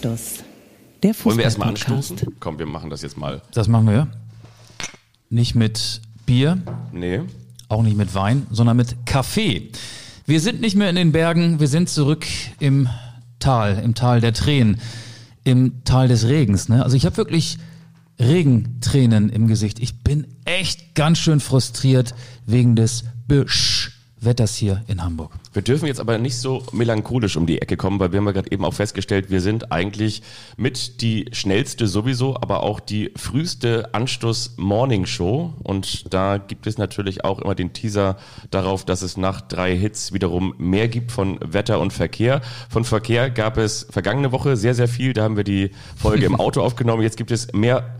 Anstoß, der Fußball-Podcast. Wollen wir erstmal anstoßen? Komm, wir machen das jetzt mal. Das machen wir. Nicht mit Bier, Nee. auch nicht mit Wein, sondern mit Kaffee. Wir sind nicht mehr in den Bergen, wir sind zurück im Tal der Tränen, im Tal des Regens. Ne? Also ich habe wirklich Regentränen im Gesicht. Ich bin echt ganz schön frustriert wegen des Wetters hier in Hamburg. Wir dürfen jetzt aber nicht so melancholisch um die Ecke kommen, weil wir haben ja gerade eben auch festgestellt, wir sind eigentlich mit die schnellste sowieso, aber auch die früheste Anstoß-Morning-Show. Und da gibt es natürlich auch immer den Teaser darauf, dass es nach 3 Hits wiederum mehr gibt von Wetter und Verkehr. Von Verkehr gab es vergangene Woche sehr, sehr viel. Da haben wir die Folge im Auto aufgenommen. Jetzt gibt es mehr,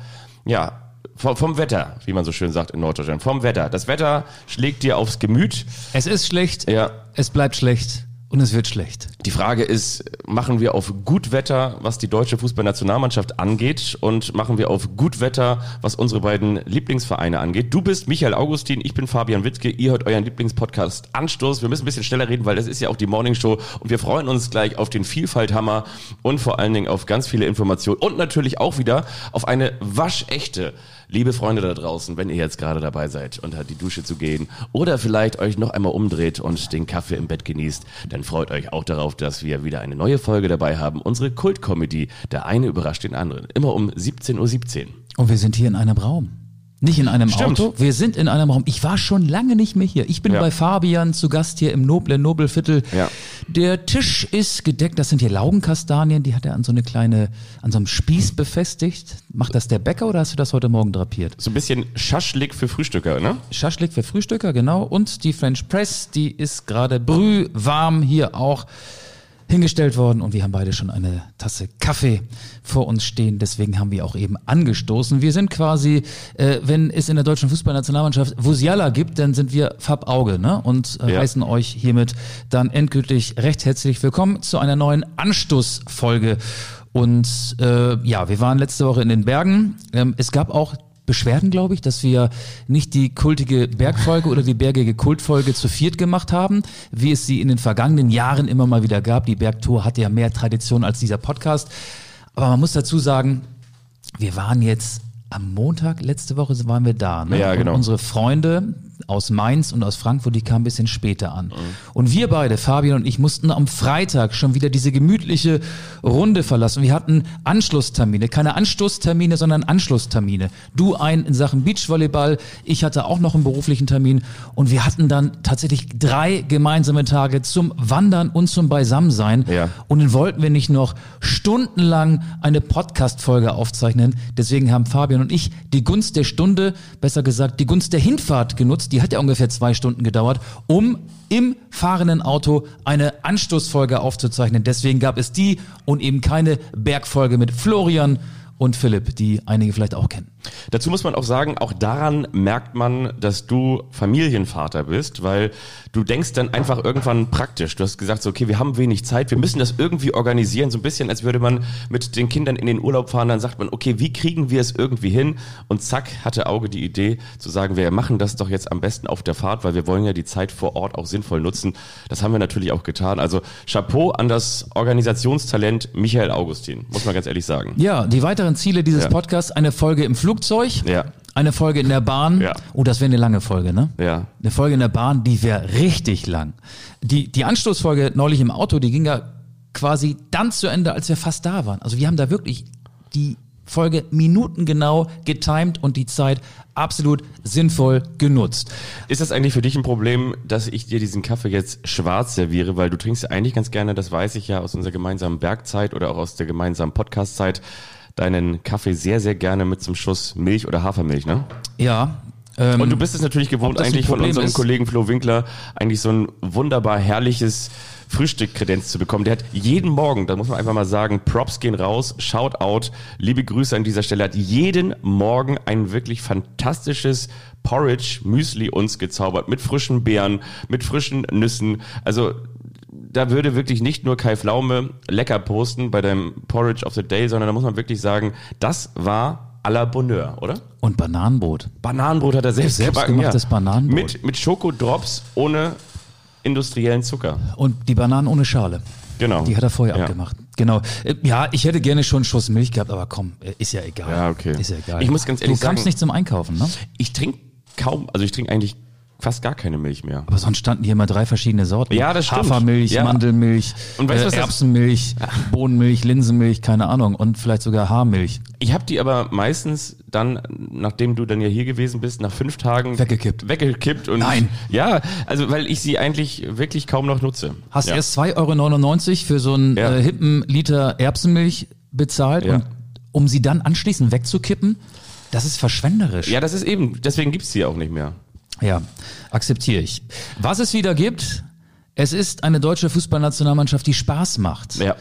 vom Wetter, wie man so schön sagt in Norddeutschland. Vom Wetter. Das Wetter schlägt dir aufs Gemüt. Es ist schlecht, Ja. es bleibt schlecht und es wird schlecht. Die Frage ist, machen wir auf Gutwetter, was die deutsche Fußballnationalmannschaft angeht, und machen wir auf Gutwetter, was unsere beiden Lieblingsvereine angeht? Du bist Michael Augustin, ich bin Fabian Wittke, ihr hört euren Lieblingspodcast Anstoß. Wir müssen ein bisschen schneller reden, weil das ist ja auch die Morningshow, und wir freuen uns gleich auf den Vielfalthammer und vor allen Dingen auf ganz viele Informationen und natürlich auch wieder auf eine waschechte. Liebe Freunde da draußen, wenn ihr jetzt gerade dabei seid, unter die Dusche zu gehen oder vielleicht euch noch einmal umdreht und den Kaffee im Bett genießt, dann freut euch auch darauf, dass wir wieder eine neue Folge dabei haben. Unsere Kult-Comedy, der eine überrascht den anderen. Immer um 17:17 Uhr. Und wir sind hier in einem Raum. Nicht in einem Stimmt. Auto, wir sind in einem Raum. Ich war schon lange nicht mehr hier. Ich bin bei Fabian zu Gast hier im Nobelviertel. Ja. Der Tisch ist gedeckt, das sind hier Laugenkastanien, die hat er an so einem Spieß befestigt. Macht das der Bäcker oder hast du das heute Morgen drapiert? So ein bisschen Schaschlik für Frühstücker, ne? Schaschlik für Frühstücker, genau. Und die French Press, die ist gerade brühwarm hier auch hingestellt worden, und wir haben beide schon eine Tasse Kaffee vor uns stehen. Deswegen haben wir auch eben angestoßen. Wir sind quasi, wenn es in der deutschen Fußballnationalmannschaft Musiala gibt, dann sind wir Fab-Auge, ne? Und heißen euch hiermit dann endgültig recht herzlich willkommen zu einer neuen Anstoßfolge. Und wir waren letzte Woche in den Bergen. Es gab auch Beschwerden, glaube ich, dass wir nicht die kultige Bergfolge oder die bergige Kultfolge zu viert gemacht haben, wie es sie in den vergangenen Jahren immer mal wieder gab. Die Bergtour hatte ja mehr Tradition als dieser Podcast. Aber man muss dazu sagen, wir waren jetzt am Montag, letzte Woche waren wir da. Ne? Ja, genau. Und unsere Freunde aus Mainz und aus Frankfurt, die kamen ein bisschen später an. Und wir beide, Fabian und ich, mussten am Freitag schon wieder diese gemütliche Runde verlassen. Wir hatten Anschlusstermine, keine Anstoßtermine, sondern Anschlusstermine. Du einen in Sachen Beachvolleyball, ich hatte auch noch einen beruflichen Termin, und wir hatten dann tatsächlich 3 gemeinsame Tage zum Wandern und zum Beisammensein. Ja. Und dann wollten wir nicht noch stundenlang eine Podcast-Folge aufzeichnen. Deswegen haben Fabian und ich die Gunst der Stunde, besser gesagt die Gunst der Hinfahrt genutzt. Die hat ja ungefähr 2 Stunden gedauert, um im fahrenden Auto eine Anstoßfolge aufzuzeichnen. Deswegen gab es die und eben keine Bergfolge mit Florian und Philipp, die einige vielleicht auch kennen. Dazu muss man auch sagen, auch daran merkt man, dass du Familienvater bist, weil du denkst dann einfach irgendwann praktisch. Du hast gesagt, so, okay, wir haben wenig Zeit, wir müssen das irgendwie organisieren, so ein bisschen, als würde man mit den Kindern in den Urlaub fahren, dann sagt man, okay, wie kriegen wir es irgendwie hin? Und zack, hatte Auge die Idee zu sagen, wir machen das doch jetzt am besten auf der Fahrt, weil wir wollen ja die Zeit vor Ort auch sinnvoll nutzen. Das haben wir natürlich auch getan. Also Chapeau an das Organisationstalent Michael Augustin, muss man ganz ehrlich sagen. Ja, die weiteren Ziele dieses Podcasts: eine Folge im Flugzeug, eine Folge in der Bahn. Ja. Oh, das wäre eine lange Folge, ne? Ja. Eine Folge in der Bahn, die wäre richtig lang. Die Anstoßfolge neulich im Auto, die ging ja quasi dann zu Ende, als wir fast da waren. Also wir haben da wirklich die Folge minutengenau getimed und die Zeit absolut sinnvoll genutzt. Ist das eigentlich für dich ein Problem, dass ich dir diesen Kaffee jetzt schwarz serviere? Weil du trinkst ja eigentlich ganz gerne, das weiß ich ja aus unserer gemeinsamen Bergzeit oder auch aus der gemeinsamen Podcastzeit, deinen Kaffee sehr, sehr gerne mit zum Schuss Milch oder Hafermilch, ne? Ja. Und du bist es natürlich gewohnt, eigentlich von unserem Kollegen Flo Winkler eigentlich so ein wunderbar herrliches Frühstück Kredenz zu bekommen. Der hat jeden Morgen, da muss man einfach mal sagen, Props gehen raus, Shout out, liebe Grüße an dieser Stelle, hat jeden Morgen ein wirklich fantastisches Porridge Müsli uns gezaubert mit frischen Beeren, mit frischen Nüssen. Also da würde wirklich nicht nur Kai Pflaume lecker posten bei deinem Porridge of the Day, sondern da muss man wirklich sagen, das war à la Bonheur, oder? Und Bananenbrot. Bananenbrot hat er selbst gebacken, gemachtes Bananenbrot. Mit Schokodrops ohne industriellen Zucker. Und die Bananen ohne Schale. Genau. Die hat er vorher abgemacht. Genau. Ja, ich hätte gerne schon einen Schuss Milch gehabt, aber komm, ist ja egal. Ja, okay. Ist ja egal. Ich muss ganz ehrlich du kamst sagen, nicht zum Einkaufen, ne? ich trinke eigentlich fast gar keine Milch mehr. Aber sonst standen hier immer 3 verschiedene Sorten. Ja, das stimmt. Hafermilch, ja. Mandelmilch, und weißt du, was Erbsenmilch, Bohnenmilch, Linsenmilch, keine Ahnung. Und vielleicht sogar Haarmilch. Ich habe die aber meistens dann, nachdem du dann ja hier gewesen bist, nach 5 Tagen weggekippt. Und Nein. Ja, also weil ich sie eigentlich wirklich kaum noch nutze. Hast erst 2,99 € für so einen hippen Liter Erbsenmilch bezahlt, und um sie dann anschließend wegzukippen, das ist verschwenderisch. Ja, das ist eben, deswegen gibt's sie auch nicht mehr. Ja, akzeptiere ich. Was es wieder gibt, es ist eine deutsche Fußballnationalmannschaft, die Spaß macht. Ja.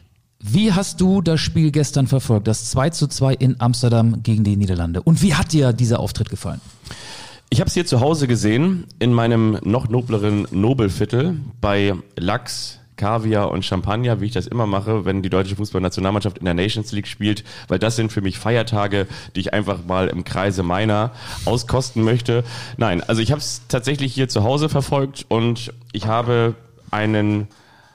Wie hast du das Spiel gestern verfolgt, das 2:2 in Amsterdam gegen die Niederlande? Und wie hat dir dieser Auftritt gefallen? Ich habe es hier zu Hause gesehen, in meinem noch nobleren Nobelviertel bei Lachs, Kaviar und Champagner, wie ich das immer mache, wenn die deutsche Fußballnationalmannschaft in der Nations League spielt, weil das sind für mich Feiertage, die ich einfach mal im Kreise meiner auskosten möchte. Nein, also ich habe es tatsächlich hier zu Hause verfolgt und ich habe einen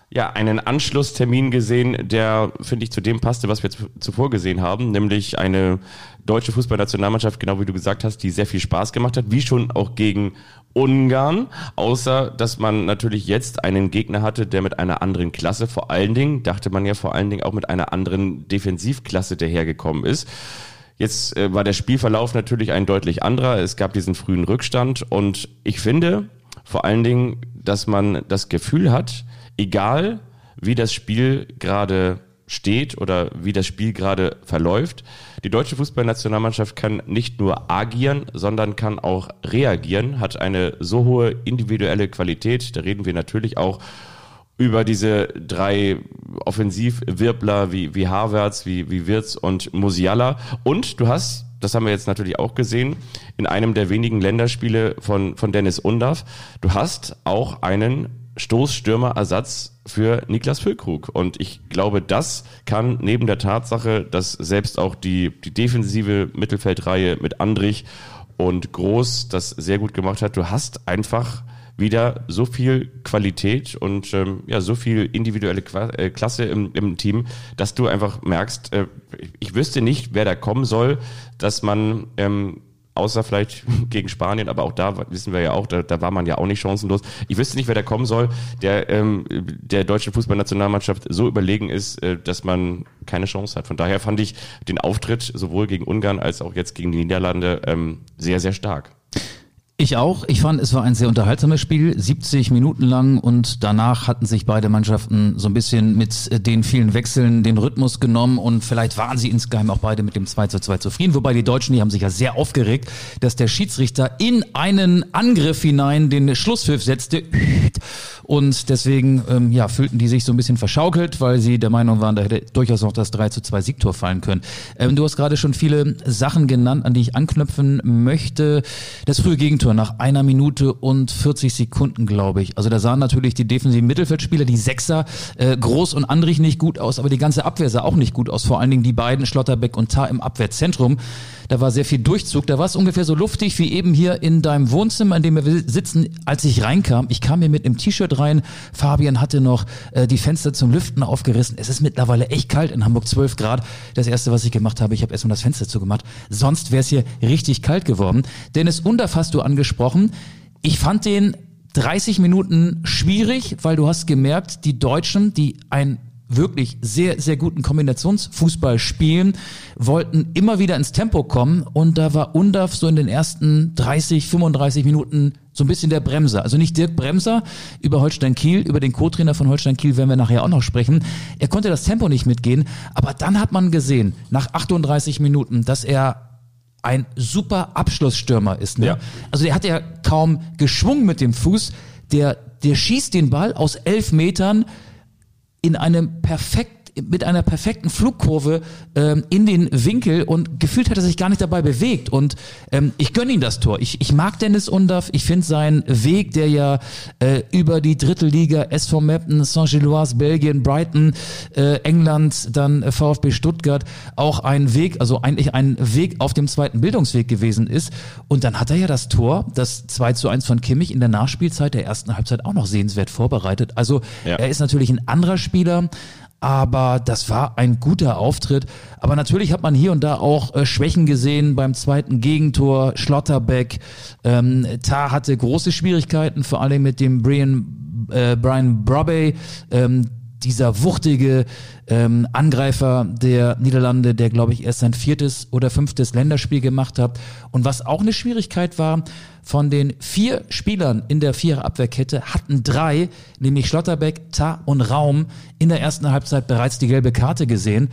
Anschlusstermin gesehen, der, finde ich, zu dem passte, was wir zuvor gesehen haben, nämlich eine deutsche Fußballnationalmannschaft, genau wie du gesagt hast, die sehr viel Spaß gemacht hat, wie schon auch gegen Ungarn, außer dass man natürlich jetzt einen Gegner hatte, der mit einer anderen Klasse, vor allen Dingen auch mit einer anderen Defensivklasse dahergekommen ist. Jetzt war der Spielverlauf natürlich ein deutlich anderer, es gab diesen frühen Rückstand und ich finde vor allen Dingen, dass man das Gefühl hat, egal wie das Spiel gerade steht oder wie das Spiel gerade verläuft, die deutsche Fußballnationalmannschaft kann nicht nur agieren, sondern kann auch reagieren, hat eine so hohe individuelle Qualität, da reden wir natürlich auch über diese 3 Offensivwirbler wie Havertz, wie Wirtz und Musiala, und du hast, das haben wir jetzt natürlich auch gesehen, in einem der wenigen Länderspiele von Dennis Undaff, du hast auch einen Stoßstürmerersatz für Niklas Füllkrug. Und ich glaube, das kann neben der Tatsache, dass selbst auch die defensive Mittelfeldreihe mit Andrich und Groß das sehr gut gemacht hat, du hast einfach wieder so viel Qualität und so viel individuelle Klasse im Team, dass du einfach merkst, ich wüsste nicht, wer da kommen soll, dass man außer vielleicht gegen Spanien, aber auch da wissen wir ja auch, da war man ja auch nicht chancenlos. Ich wüsste nicht, wer da kommen soll, der deutschen Fußballnationalmannschaft so überlegen ist, dass man keine Chance hat. Von daher fand ich den Auftritt sowohl gegen Ungarn als auch jetzt gegen die Niederlande sehr, sehr stark. Ich auch. Ich fand, es war ein sehr unterhaltsames Spiel, 70 Minuten lang, und danach hatten sich beide Mannschaften so ein bisschen mit den vielen Wechseln den Rhythmus genommen und vielleicht waren sie insgeheim auch beide mit dem 2:2 zufrieden, wobei die Deutschen, die haben sich ja sehr aufgeregt, dass der Schiedsrichter in einen Angriff hinein den Schlusspfiff setzte und deswegen fühlten die sich so ein bisschen verschaukelt, weil sie der Meinung waren, da hätte durchaus noch das 3:2 Siegtor fallen können. Du hast gerade schon viele Sachen genannt, an die ich anknüpfen möchte. Das frühe Gegentor nach 1 Minute und 40 Sekunden, glaube ich. Also da sahen natürlich die defensiven Mittelfeldspieler, die Sechser, Groß und Andrich, nicht gut aus, aber die ganze Abwehr sah auch nicht gut aus. Vor allen Dingen die beiden, Schlotterbeck und Tah, im Abwehrzentrum. Da war sehr viel Durchzug. Da war es ungefähr so luftig wie eben hier in deinem Wohnzimmer, in dem wir sitzen, als ich reinkam. Ich kam hier mit einem T-Shirt rein. Fabian hatte noch die Fenster zum Lüften aufgerissen. Es ist mittlerweile echt kalt in Hamburg, 12 Grad. Das erste, was ich gemacht habe, ich habe erstmal das Fenster zugemacht. Sonst wäre es hier richtig kalt geworden. Dennis Undaff hast du angesprochen. Ich fand den 30 Minuten schwierig, weil du hast gemerkt, die Deutschen, die ein wirklich sehr, sehr guten Kombinationsfußball spielen, wollten immer wieder ins Tempo kommen, und da war Undaff so in den ersten 30, 35 Minuten so ein bisschen der Bremser. Also nicht Dirk Bremser, über Holstein Kiel, über den Co-Trainer von Holstein Kiel werden wir nachher auch noch sprechen. Er konnte das Tempo nicht mitgehen, aber dann hat man gesehen, nach 38 Minuten, dass er ein super Abschlussstürmer ist. Ne? Ja. Also der hat ja kaum geschwungen mit dem Fuß, der schießt den Ball aus 11 Metern in einem perfekt mit einer perfekten Flugkurve in den Winkel und gefühlt hat er sich gar nicht dabei bewegt. Und ich gönne ihm das Tor. Ich mag Dennis Undaff. Ich finde seinen Weg, der ja über die dritte Liga, SV Meppen, Saint-Gilloise, Belgien, Brighton, England, dann VfB Stuttgart, auch ein Weg, also eigentlich ein Weg auf dem zweiten Bildungsweg gewesen ist. Und dann hat er ja das Tor, das 2:1 von Kimmich in der Nachspielzeit der ersten Halbzeit auch noch sehenswert vorbereitet. Also er ist natürlich ein anderer Spieler, aber das war ein guter Auftritt. Aber natürlich hat man hier und da auch Schwächen gesehen beim zweiten Gegentor. Schlotterbeck, Tah hatte große Schwierigkeiten, vor allem mit dem Brian Brobby, dieser wuchtige Angreifer der Niederlande, der, glaube ich, erst sein 4. oder 5. Länderspiel gemacht hat. Und was auch eine Schwierigkeit war, von den 4 Spielern in der 4er-Abwehrkette hatten 3, nämlich Schlotterbeck, Tah und Raum, in der ersten Halbzeit bereits die gelbe Karte gesehen.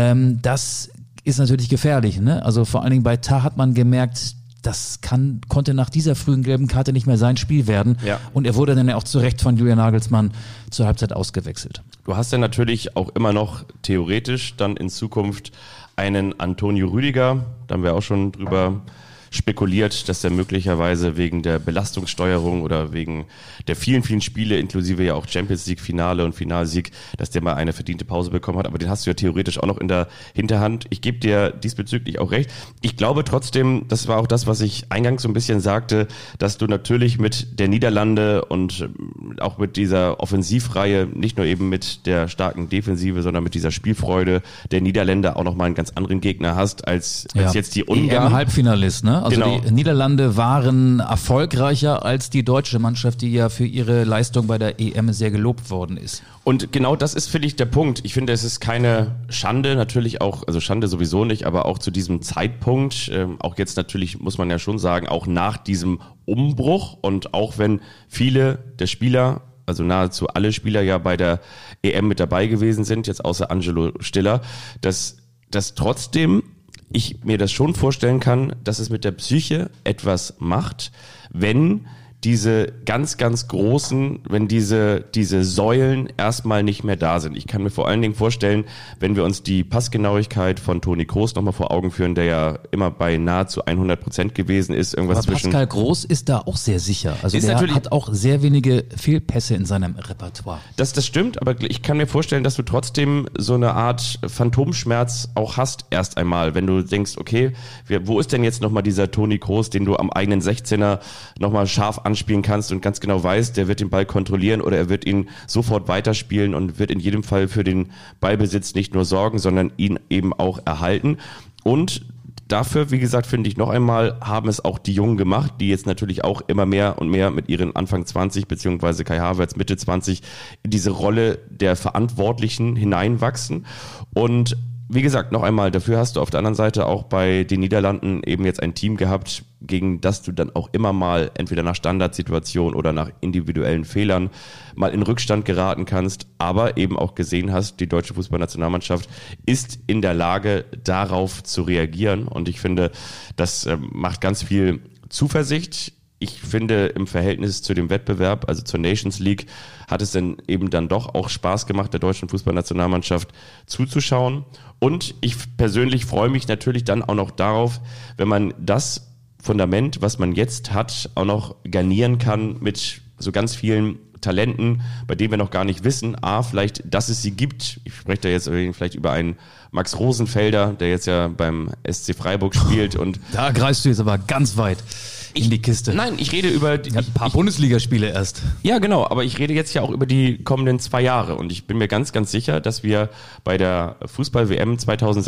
Das ist natürlich gefährlich, ne? Also vor allen Dingen bei Tah hat man gemerkt, das konnte nach dieser frühen gelben Karte nicht mehr sein Spiel werden. Ja. Und er wurde dann ja auch zu Recht von Julian Nagelsmann zur Halbzeit ausgewechselt. Du hast ja natürlich auch immer noch theoretisch dann in Zukunft einen Antonio Rüdiger, da haben wir auch schon drüber spekuliert, dass er möglicherweise wegen der Belastungssteuerung oder wegen der vielen, vielen Spiele, inklusive ja auch Champions League Finale und Finalsieg, dass der mal eine verdiente Pause bekommen hat. Aber den hast du ja theoretisch auch noch in der Hinterhand. Ich gebe dir diesbezüglich auch recht. Ich glaube trotzdem, das war auch das, was ich eingangs so ein bisschen sagte, dass du natürlich mit der Niederlande und auch mit dieser Offensivreihe, nicht nur eben mit der starken Defensive, sondern mit dieser Spielfreude der Niederländer auch nochmal einen ganz anderen Gegner hast als jetzt die Ungarn. Halbfinalist, ne? Also genau. Die Niederlande waren erfolgreicher als die deutsche Mannschaft, die ja für ihre Leistung bei der EM sehr gelobt worden ist. Und genau das ist, finde ich, der Punkt. Ich finde, es ist keine Schande, natürlich auch, also Schande sowieso nicht, aber auch zu diesem Zeitpunkt, auch jetzt natürlich muss man ja schon sagen, auch nach diesem Umbruch und auch wenn viele der Spieler, also nahezu alle Spieler ja bei der EM mit dabei gewesen sind, jetzt außer Angelo Stiller, dass trotzdem ich mir das schon vorstellen kann, dass es mit der Psyche etwas macht, wenn diese ganz, ganz großen, wenn diese Säulen erstmal nicht mehr da sind. Ich kann mir vor allen Dingen vorstellen, wenn wir uns die Passgenauigkeit von Toni Kroos nochmal vor Augen führen, der ja immer bei nahezu 100% gewesen ist. Irgendwas aber zwischen. Pascal Groß ist da auch sehr sicher. Also der hat auch sehr wenige Fehlpässe in seinem Repertoire. Das stimmt, aber ich kann mir vorstellen, dass du trotzdem so eine Art Phantomschmerz auch hast erst einmal, wenn du denkst, okay, wo ist denn jetzt nochmal dieser Toni Kroos, den du am eigenen 16er nochmal scharf anspielen kannst und ganz genau weißt, der wird den Ball kontrollieren oder er wird ihn sofort weiterspielen und wird in jedem Fall für den Ballbesitz nicht nur sorgen, sondern ihn eben auch erhalten. Und dafür, wie gesagt, finde ich noch einmal, haben es auch die Jungen gemacht, die jetzt natürlich auch immer mehr und mehr mit ihren Anfang 20 beziehungsweise Kai Havertz Mitte 20 in diese Rolle der Verantwortlichen hineinwachsen. Und wie gesagt, noch einmal, dafür hast du auf der anderen Seite auch bei den Niederlanden eben jetzt ein Team gehabt, gegen das du dann auch immer mal entweder nach Standardsituation oder nach individuellen Fehlern mal in Rückstand geraten kannst, aber eben auch gesehen hast, die deutsche Fußballnationalmannschaft ist in der Lage, darauf zu reagieren und ich finde, das macht ganz viel Zuversicht. Ich finde, im Verhältnis zu dem Wettbewerb, also zur Nations League, hat es dann eben dann doch auch Spaß gemacht, der deutschen Fußballnationalmannschaft zuzuschauen. Und ich persönlich freue mich natürlich dann auch noch darauf, wenn man das Fundament, was man jetzt hat, auch noch garnieren kann mit so ganz vielen Talenten, bei denen wir noch gar nicht wissen, vielleicht, dass es sie gibt. Ich spreche da jetzt vielleicht über einen Max Rosenfelder, der jetzt ja beim SC Freiburg spielt. Und da greifst du jetzt aber ganz weit in die Kiste. Nein, ich rede über ein paar Bundesligaspiele erst. Ja, genau, aber ich rede jetzt ja auch über die kommenden 2 Jahre und ich bin mir ganz, ganz sicher, dass wir bei der Fußball-WM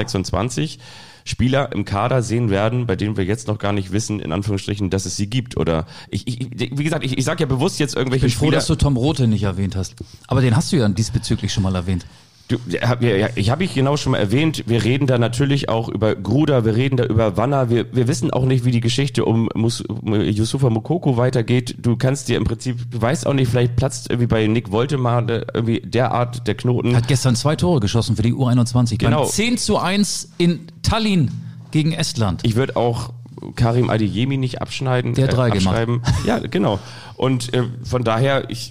2026 Spieler im Kader sehen werden, bei denen wir jetzt noch gar nicht wissen, in Anführungsstrichen, dass es sie gibt. Oder wie gesagt, ich sage ja bewusst jetzt irgendwelche Spieler. Ich bin froh, dass du Tom Rothe nicht erwähnt hast. Aber den hast du ja diesbezüglich schon mal erwähnt. Ich habe genau schon mal erwähnt, wir reden da natürlich auch über Gruda, wir reden da über Wanner, wir wissen auch nicht, wie die Geschichte um Youssoufa Moukoko weitergeht. Du kannst dir im Prinzip, du weißt auch nicht, vielleicht platzt irgendwie bei Nick Woltemar irgendwie derart der Knoten. Hat gestern 2 Tore geschossen für die U21. Genau. 10:1 in Tallinn gegen Estland. Ich würde auch Karim Adeyemi nicht abschneiden. Der 3 gemacht. Ja, genau. Und von daher,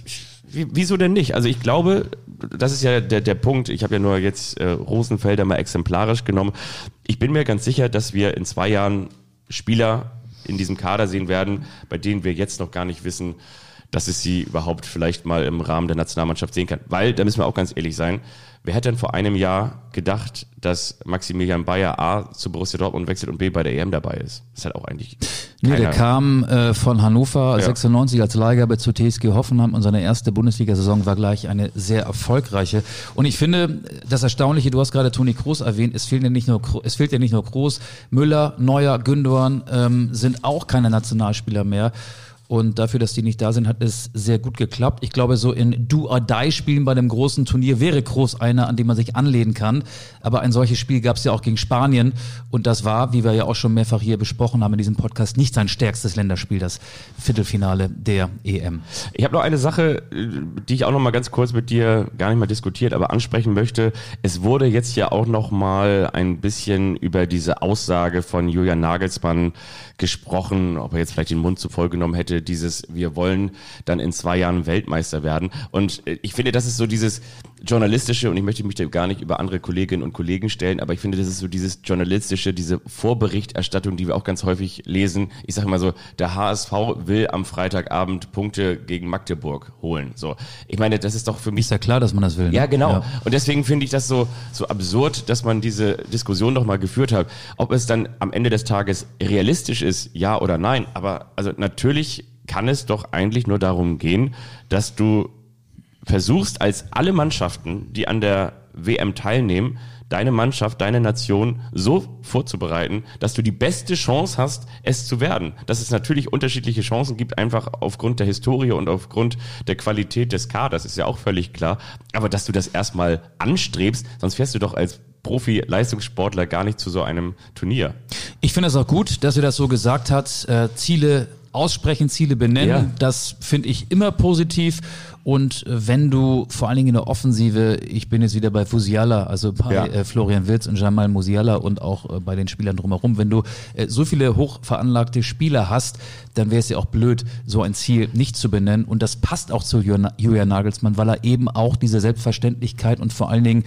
Wieso denn nicht? Also ich glaube, das ist ja der Punkt, ich habe ja nur jetzt Rosenfelder mal exemplarisch genommen. Ich bin mir ganz sicher, dass wir in 2 Jahren Spieler in diesem Kader sehen werden, bei denen wir jetzt noch gar nicht wissen, dass es sie überhaupt vielleicht mal im Rahmen der Nationalmannschaft sehen kann. Weil, da müssen wir auch ganz ehrlich sein, wer hätte denn vor einem Jahr gedacht, dass Maximilian Bayer A zu Borussia Dortmund wechselt und B bei der EM dabei ist? Das ist halt auch eigentlich keiner. Nee, der kam von Hannover 96 als Leihgabe zu TSG Hoffenheim und seine erste Bundesliga-Saison war gleich eine sehr erfolgreiche. Und ich finde, das Erstaunliche, du hast gerade Toni Kroos erwähnt, es fehlt ja nicht nur Kroos, Müller, Neuer, Gündoğan sind auch keine Nationalspieler mehr. Und dafür, dass die nicht da sind, hat es sehr gut geklappt. Ich glaube, so in Do-or-Die-Spielen bei dem großen Turnier wäre Kroos einer, an dem man sich anlehnen kann. Aber ein solches Spiel gab es ja auch gegen Spanien. Und das war, wie wir ja auch schon mehrfach hier besprochen haben in diesem Podcast, nicht sein stärkstes Länderspiel, das Viertelfinale der EM. Ich habe noch eine Sache, die ich auch noch mal ganz kurz mit dir gar nicht mal diskutiert, aber ansprechen möchte. Es wurde jetzt ja auch noch mal ein bisschen über diese Aussage von Julian Nagelsmann gesprochen, ob er jetzt vielleicht den Mund zu voll genommen hätte, wir wollen dann in 2 Jahren Weltmeister werden. Und ich finde, das ist so dieses journalistische, und ich möchte mich da gar nicht über andere Kolleginnen und Kollegen stellen, aber ich finde, das ist so dieses journalistische, diese Vorberichterstattung, die wir auch ganz häufig lesen. Ich sage mal so, der HSV will am Freitagabend Punkte gegen Magdeburg holen. So, ich meine, das ist doch für mich... Ist ja klar, dass man das will. Ne? Ja, genau. Ja. Und deswegen finde ich das so absurd, dass man diese Diskussion noch mal geführt hat. Ob es dann am Ende des Tages realistisch ist, ja oder nein, aber also natürlich kann es doch eigentlich nur darum gehen, dass du versuchst, als alle Mannschaften, die an der WM teilnehmen, deine Mannschaft, deine Nation so vorzubereiten, dass du die beste Chance hast, es zu werden. Dass es natürlich unterschiedliche Chancen gibt, einfach aufgrund der Historie und aufgrund der Qualität des Kaders, ist ja auch völlig klar. Aber dass du das erstmal anstrebst, sonst fährst du doch als Profi-Leistungssportler gar nicht zu so einem Turnier. Ich finde es auch gut, dass er das so gesagt hat, Ziele aussprechen, Ziele benennen, ja. Das finde ich immer positiv. Und wenn du vor allen Dingen in der Offensive, ich bin jetzt wieder bei Musiala, also bei Florian Wirtz und Jamal Musiala und auch bei den Spielern drumherum, wenn du so viele hochveranlagte Spieler hast, dann wäre es ja auch blöd, so ein Ziel nicht zu benennen. Und das passt auch zu Julian Nagelsmann, weil er eben auch diese Selbstverständlichkeit und vor allen Dingen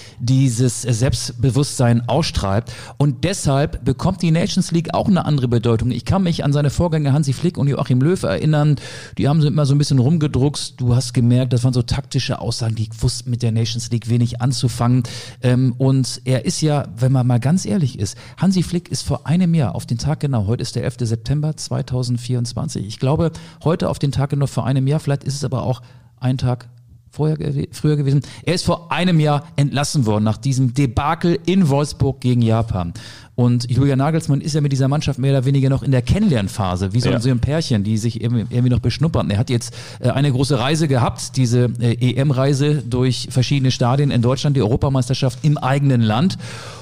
dieses Selbstbewusstsein ausstrahlt. Und deshalb bekommt die Nations League auch eine andere Bedeutung. Ich kann mich an seine Vorgänger Hansi Flick und Joachim Löw erinnern. Die haben immer so ein bisschen rumgedruckst. Du hast gemerkt, das waren so taktische Aussagen, die wussten mit der Nations League wenig anzufangen. Und er ist ja, wenn man mal ganz ehrlich ist, Hansi Flick ist vor einem Jahr auf den Tag genau, heute ist der 11. September 2024. Ich glaube, heute auf den Tag genau vor einem Jahr, vielleicht ist es aber auch ein Tag früher gewesen. Er ist vor einem Jahr entlassen worden nach diesem Debakel in Wolfsburg gegen Japan. Und Julian Nagelsmann ist ja mit dieser Mannschaft mehr oder weniger noch in der Kennenlernphase, wie so ein Pärchen, die sich irgendwie noch beschnuppern. Er hat jetzt eine große Reise gehabt, diese EM-Reise durch verschiedene Stadien in Deutschland, die Europameisterschaft im eigenen Land.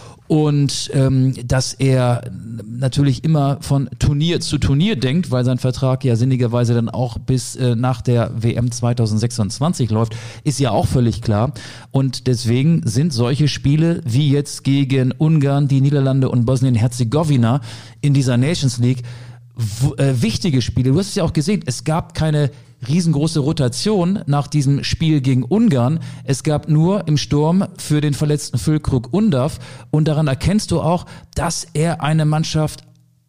Und dass er natürlich immer von Turnier zu Turnier denkt, weil sein Vertrag ja sinnigerweise dann auch bis nach der WM 2026 läuft, ist ja auch völlig klar. Und deswegen sind solche Spiele wie jetzt gegen Ungarn, die Niederlande und Bosnien-Herzegowina in dieser Nations League wichtige Spiele. Du hast es ja auch gesehen, es gab keine riesengroße Rotation nach diesem Spiel gegen Ungarn. Es gab nur im Sturm für den verletzten Füllkrug Undav. Und daran erkennst du auch, dass er eine Mannschaft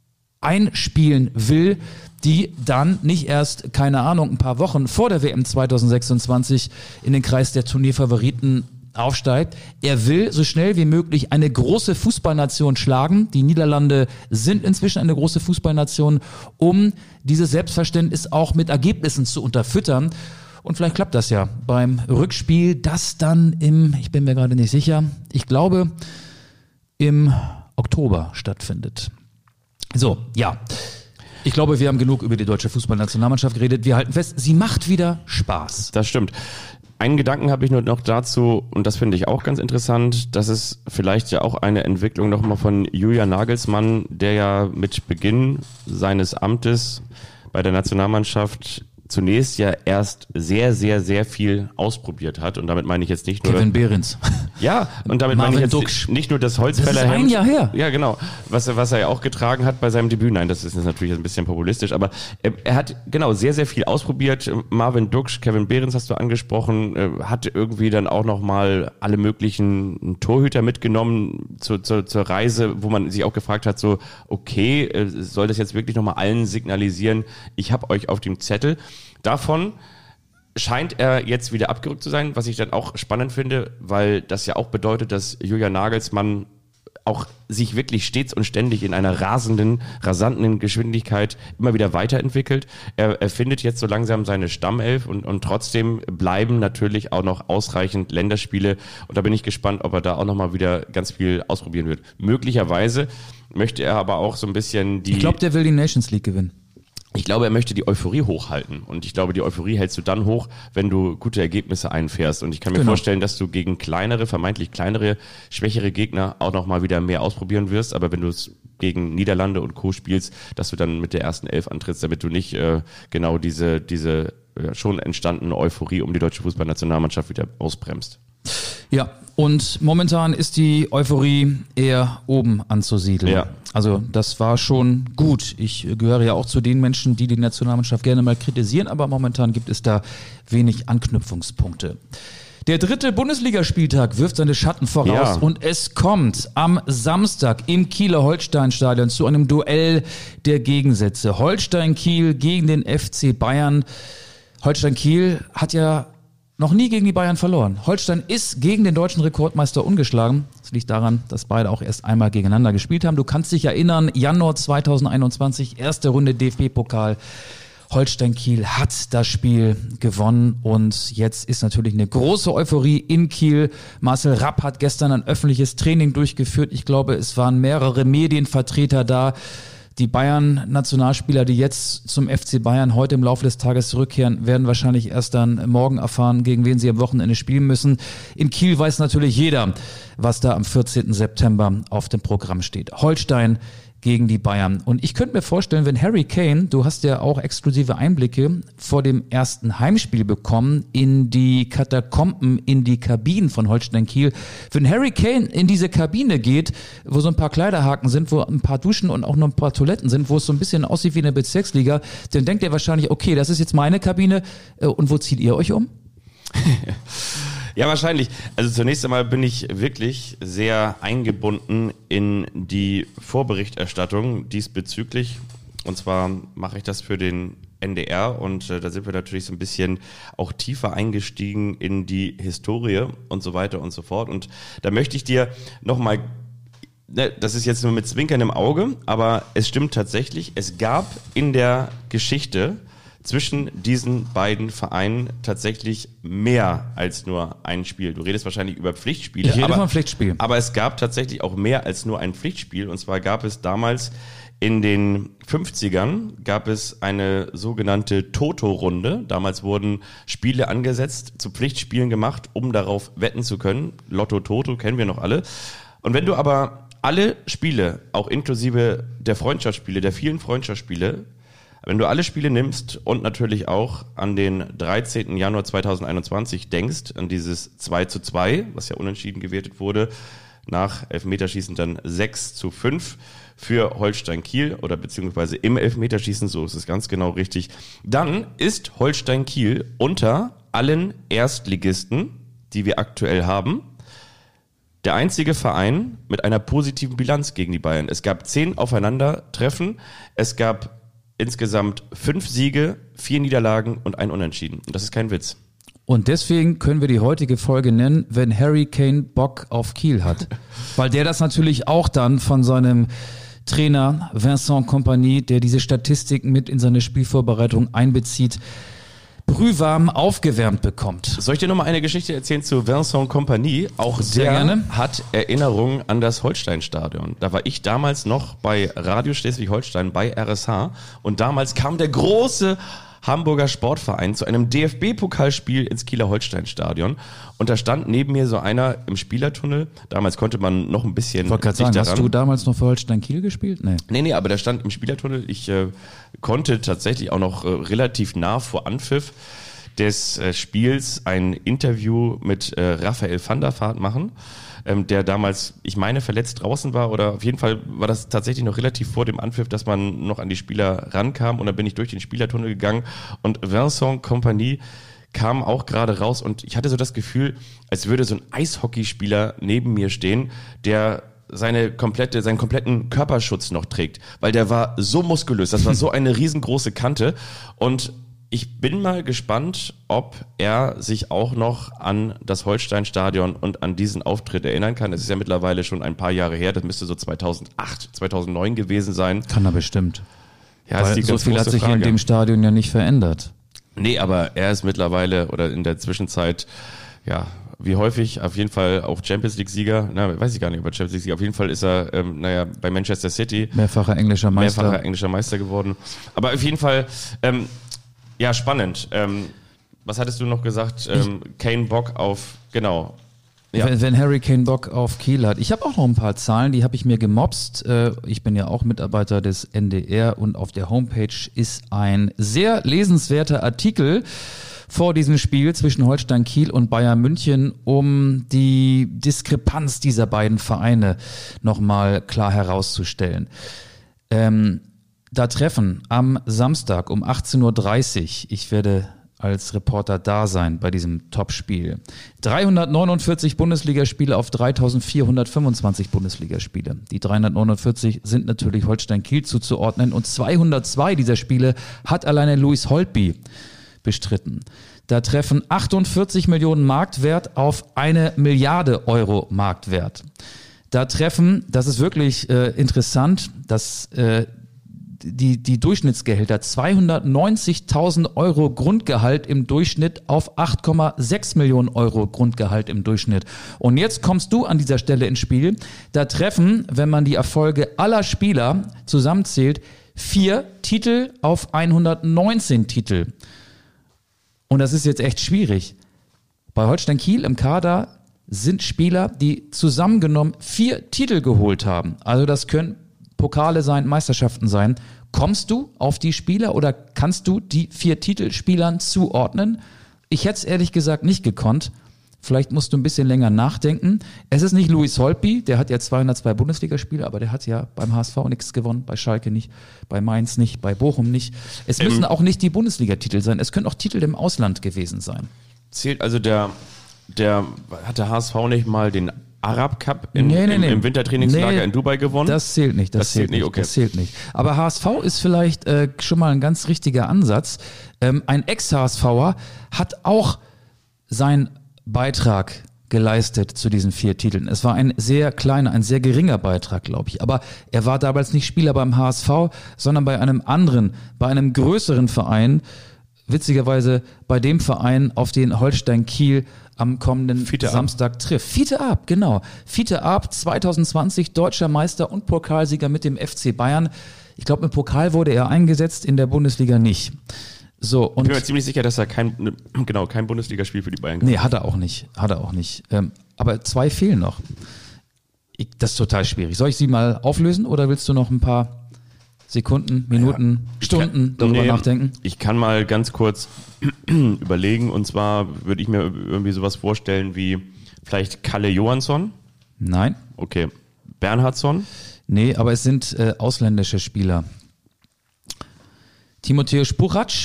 einspielen will, die dann nicht erst, keine Ahnung, ein paar Wochen vor der WM 2026 in den Kreis der Turnierfavoriten aufsteigt. Er will so schnell wie möglich eine große Fußballnation schlagen. Die Niederlande sind inzwischen eine große Fußballnation, um dieses Selbstverständnis auch mit Ergebnissen zu unterfüttern. Und vielleicht klappt das ja beim Rückspiel, das dann ich bin mir gerade nicht sicher, ich glaube im Oktober stattfindet. So, ja. Ich glaube, wir haben genug über die deutsche Fußballnationalmannschaft geredet. Wir halten fest, sie macht wieder Spaß. Das stimmt. Einen Gedanken habe ich nur noch dazu, und das finde ich auch ganz interessant, das ist vielleicht ja auch eine Entwicklung nochmal von Julian Nagelsmann, der ja mit Beginn seines Amtes bei der Nationalmannschaft zunächst ja erst sehr, sehr, sehr viel ausprobiert hat. Und damit meine ich jetzt nicht nur... Kevin Behrens. Ja, und damit meine ich jetzt Duksch. nicht nur das Holzfällerhemd. Das ist ein Jahr her. Ja, genau. Was er ja auch getragen hat bei seinem Debüt. Nein, das ist natürlich ein bisschen populistisch, aber er hat genau sehr, sehr viel ausprobiert. Marvin Duksch, Kevin Behrens hast du angesprochen, hat irgendwie dann auch nochmal alle möglichen Torhüter mitgenommen zur Reise, wo man sich auch gefragt hat, so, okay, soll das jetzt wirklich nochmal allen signalisieren, ich habe euch auf dem Zettel. Davon scheint er jetzt wieder abgerückt zu sein, was ich dann auch spannend finde, weil das ja auch bedeutet, dass Julian Nagelsmann auch sich wirklich stets und ständig in einer rasanten Geschwindigkeit immer wieder weiterentwickelt. Er findet jetzt so langsam seine Stammelf und trotzdem bleiben natürlich auch noch ausreichend Länderspiele und da bin ich gespannt, ob er da auch nochmal wieder ganz viel ausprobieren wird. Möglicherweise möchte er aber auch so ein bisschen Ich glaube, der will die Nations League gewinnen. Ich glaube, er möchte die Euphorie hochhalten. Und ich glaube, die Euphorie hältst du dann hoch, wenn du gute Ergebnisse einfährst. Und ich kann mir vorstellen, dass du gegen vermeintlich kleinere, schwächere Gegner auch nochmal wieder mehr ausprobieren wirst. Aber wenn du es gegen Niederlande und Co. spielst, dass du dann mit der ersten Elf antrittst, damit du nicht genau diese schon entstandene Euphorie um die deutsche Fußballnationalmannschaft wieder ausbremst. Ja, und momentan ist die Euphorie eher oben anzusiedeln. Ja. Also das war schon gut. Ich gehöre ja auch zu den Menschen, die die Nationalmannschaft gerne mal kritisieren, aber momentan gibt es da wenig Anknüpfungspunkte. Der 3. Bundesligaspieltag wirft seine Schatten voraus und es kommt am Samstag im Kieler Holstein-Stadion zu einem Duell der Gegensätze. Holstein-Kiel gegen den FC Bayern. Holstein-Kiel hat ja noch nie gegen die Bayern verloren. Holstein ist gegen den deutschen Rekordmeister ungeschlagen. Das liegt daran, dass beide auch erst einmal gegeneinander gespielt haben. Du kannst dich erinnern, Januar 2021, erste Runde DFB-Pokal. Holstein-Kiel hat das Spiel gewonnen und jetzt ist natürlich eine große Euphorie in Kiel. Marcel Rapp hat gestern ein öffentliches Training durchgeführt. Ich glaube, es waren mehrere Medienvertreter da. Die Bayern-Nationalspieler, die jetzt zum FC Bayern heute im Laufe des Tages zurückkehren, werden wahrscheinlich erst dann morgen erfahren, gegen wen sie am Wochenende spielen müssen. In Kiel weiß natürlich jeder, was da am 14. September auf dem Programm steht. Holstein gegen die Bayern. Und ich könnte mir vorstellen, wenn Harry Kane, du hast ja auch exklusive Einblicke vor dem ersten Heimspiel bekommen in die Katakomben, in die Kabinen von Holstein Kiel. Wenn Harry Kane in diese Kabine geht, wo so ein paar Kleiderhaken sind, wo ein paar Duschen und auch noch ein paar Toiletten sind, wo es so ein bisschen aussieht wie eine Bezirksliga, dann denkt er wahrscheinlich, okay, das ist jetzt meine Kabine und wo zieht ihr euch um? Ja, wahrscheinlich. Also zunächst einmal bin ich wirklich sehr eingebunden in die Vorberichterstattung diesbezüglich. Und zwar mache ich das für den NDR und da sind wir natürlich so ein bisschen auch tiefer eingestiegen in die Historie und so weiter und so fort. Und da möchte ich dir nochmal, das ist jetzt nur mit zwinkerndem Auge, aber es stimmt tatsächlich, es gab in der Geschichte zwischen diesen beiden Vereinen tatsächlich mehr als nur ein Spiel. Du redest wahrscheinlich über Pflichtspiele. Ich rede von Pflichtspiel. Aber es gab tatsächlich auch mehr als nur ein Pflichtspiel. Und zwar gab es damals in den 50ern gab es eine sogenannte Toto-Runde. Damals wurden Spiele angesetzt, zu Pflichtspielen gemacht, um darauf wetten zu können. Lotto Toto kennen wir noch alle. Und wenn du aber alle Spiele, auch inklusive der Freundschaftsspiele, der vielen Freundschaftsspiele, wenn du alle Spiele nimmst und natürlich auch an den 13. Januar 2021 denkst, an dieses 2:2, was ja unentschieden gewertet wurde, nach Elfmeterschießen dann 6:5 für Holstein Kiel oder beziehungsweise im Elfmeterschießen, so ist es ganz genau richtig, dann ist Holstein Kiel unter allen Erstligisten, die wir aktuell haben, der einzige Verein mit einer positiven Bilanz gegen die Bayern. Es gab 10 Aufeinandertreffen, es gab insgesamt 5 Siege, 4 Niederlagen und ein Unentschieden. Und das ist kein Witz. Und deswegen können wir die heutige Folge nennen, wenn Harry Kane Bock auf Kiel hat. Weil der das natürlich auch dann von seinem Trainer Vincent Kompany, der diese Statistiken mit in seine Spielvorbereitung einbezieht, brühwarm aufgewärmt bekommt. Soll ich dir nochmal eine Geschichte erzählen zu Vincent Kompany? Auch Sehr der gerne. Hat Erinnerungen an das Holstein-Stadion. Da war ich damals noch bei Radio Schleswig-Holstein bei RSH und damals kam der große Hamburger Sportverein zu einem DFB-Pokalspiel ins Kieler Holstein-Stadion und da stand neben mir so einer im Spielertunnel. Damals konnte man noch ein bisschen Ich wollte gerade sagen, hast du damals noch für Holstein Kiel gespielt? Nee, aber der stand im Spielertunnel. Ich konnte tatsächlich auch noch relativ nah vor Anpfiff des Spiels ein Interview mit Raphael van der Vaart machen, der damals, ich meine, verletzt draußen war, oder auf jeden Fall war das tatsächlich noch relativ vor dem Anpfiff, dass man noch an die Spieler rankam, und dann bin ich durch den Spielertunnel gegangen und Vincent Kompany kam auch gerade raus, und ich hatte so das Gefühl, als würde so ein Eishockeyspieler neben mir stehen, der seinen kompletten Körperschutz noch trägt, weil der war so muskulös, das war so eine riesengroße Kante, und ich bin mal gespannt, ob er sich auch noch an das Holstein-Stadion und an diesen Auftritt erinnern kann. Das ist ja mittlerweile schon ein paar Jahre her, das müsste so 2008, 2009 gewesen sein. Kann er bestimmt. Ja, ist die so ganz viel hat große sich Frage. in dem Stadion ja nicht verändert. Nee, aber er ist mittlerweile oder in der Zwischenzeit, ja, wie häufig, auf jeden Fall auch Champions League-Sieger, weiß ich gar nicht, ob er Champions League-Sieger, auf jeden Fall ist er, bei Manchester City Mehrfacher englischer Meister geworden. Aber auf jeden Fall, ja, spannend. Was hattest du noch gesagt? Kane Bock auf, genau. Ja. Wenn Harry Kane Bock auf Kiel hat. Ich habe auch noch ein paar Zahlen, die habe ich mir gemopst. Ich bin ja auch Mitarbeiter des NDR, und auf der Homepage ist ein sehr lesenswerter Artikel vor diesem Spiel zwischen Holstein Kiel und Bayern München, um die Diskrepanz dieser beiden Vereine nochmal klar herauszustellen. Da treffen am Samstag um 18.30 Uhr, ich werde als Reporter da sein bei diesem Topspiel, 349 Bundesligaspiele auf 3425 Bundesligaspiele. Die 349 sind natürlich Holstein Kiel zuzuordnen, und 202 dieser Spiele hat alleine Louis Holtby bestritten. Da treffen 48 Millionen Marktwert auf 1 Milliarde Euro Marktwert. Da treffen, das ist wirklich interessant, dass die Durchschnittsgehälter 290.000 Euro Grundgehalt im Durchschnitt auf 8,6 Millionen Euro Grundgehalt im Durchschnitt. Und jetzt kommst du an dieser Stelle ins Spiel. Da treffen, wenn man die Erfolge aller Spieler zusammenzählt, 4 Titel auf 119 Titel. Und das ist jetzt echt schwierig. Bei Holstein Kiel im Kader sind Spieler, die zusammengenommen 4 Titel geholt haben. Also das können Pokale sein, Meisterschaften sein. Kommst du auf die Spieler oder kannst du die 4 Titelspielern zuordnen? Ich hätte es ehrlich gesagt nicht gekonnt. Vielleicht musst du ein bisschen länger nachdenken. Es ist nicht Louis Holtby, der hat ja 202 Bundesligaspiele, aber der hat ja beim HSV nichts gewonnen, bei Schalke nicht, bei Mainz nicht, bei Bochum nicht. Es müssen auch nicht die Bundesligatitel sein, es können auch Titel im Ausland gewesen sein. Zählt also der hat der HSV nicht mal den Arab Cup im Wintertrainingslager in Dubai gewonnen? Das zählt nicht. Das zählt nicht. Okay. Das zählt nicht. Aber HSV ist vielleicht schon mal ein ganz richtiger Ansatz. Ein Ex-HSVer hat auch seinen Beitrag geleistet zu diesen 4 Titeln. Es war ein sehr kleiner, ein sehr geringer Beitrag, glaube ich. Aber er war damals nicht Spieler beim HSV, sondern bei einem anderen, bei einem größeren Verein. Witzigerweise bei dem Verein, auf den Holstein Kiel am kommenden Samstag trifft. Fiete Arp, genau. Fiete Arp, 2020 deutscher Meister und Pokalsieger mit dem FC Bayern. Ich glaube, im Pokal wurde er eingesetzt, in der Bundesliga nicht. So, und ich bin mir ziemlich sicher, dass er kein Bundesligaspiel für die Bayern gemacht hat. Nee, hat er auch nicht. Aber 2 fehlen noch. Das ist total schwierig. Soll ich sie mal auflösen oder willst du noch ein paar Sekunden, Minuten, Stunden darüber nachdenken? Ich kann mal ganz kurz überlegen, und zwar würde ich mir irgendwie sowas vorstellen wie vielleicht Kalle Johansson. Nein. Okay. Bernhardsson? Nee, aber es sind ausländische Spieler. Timotheus Burac,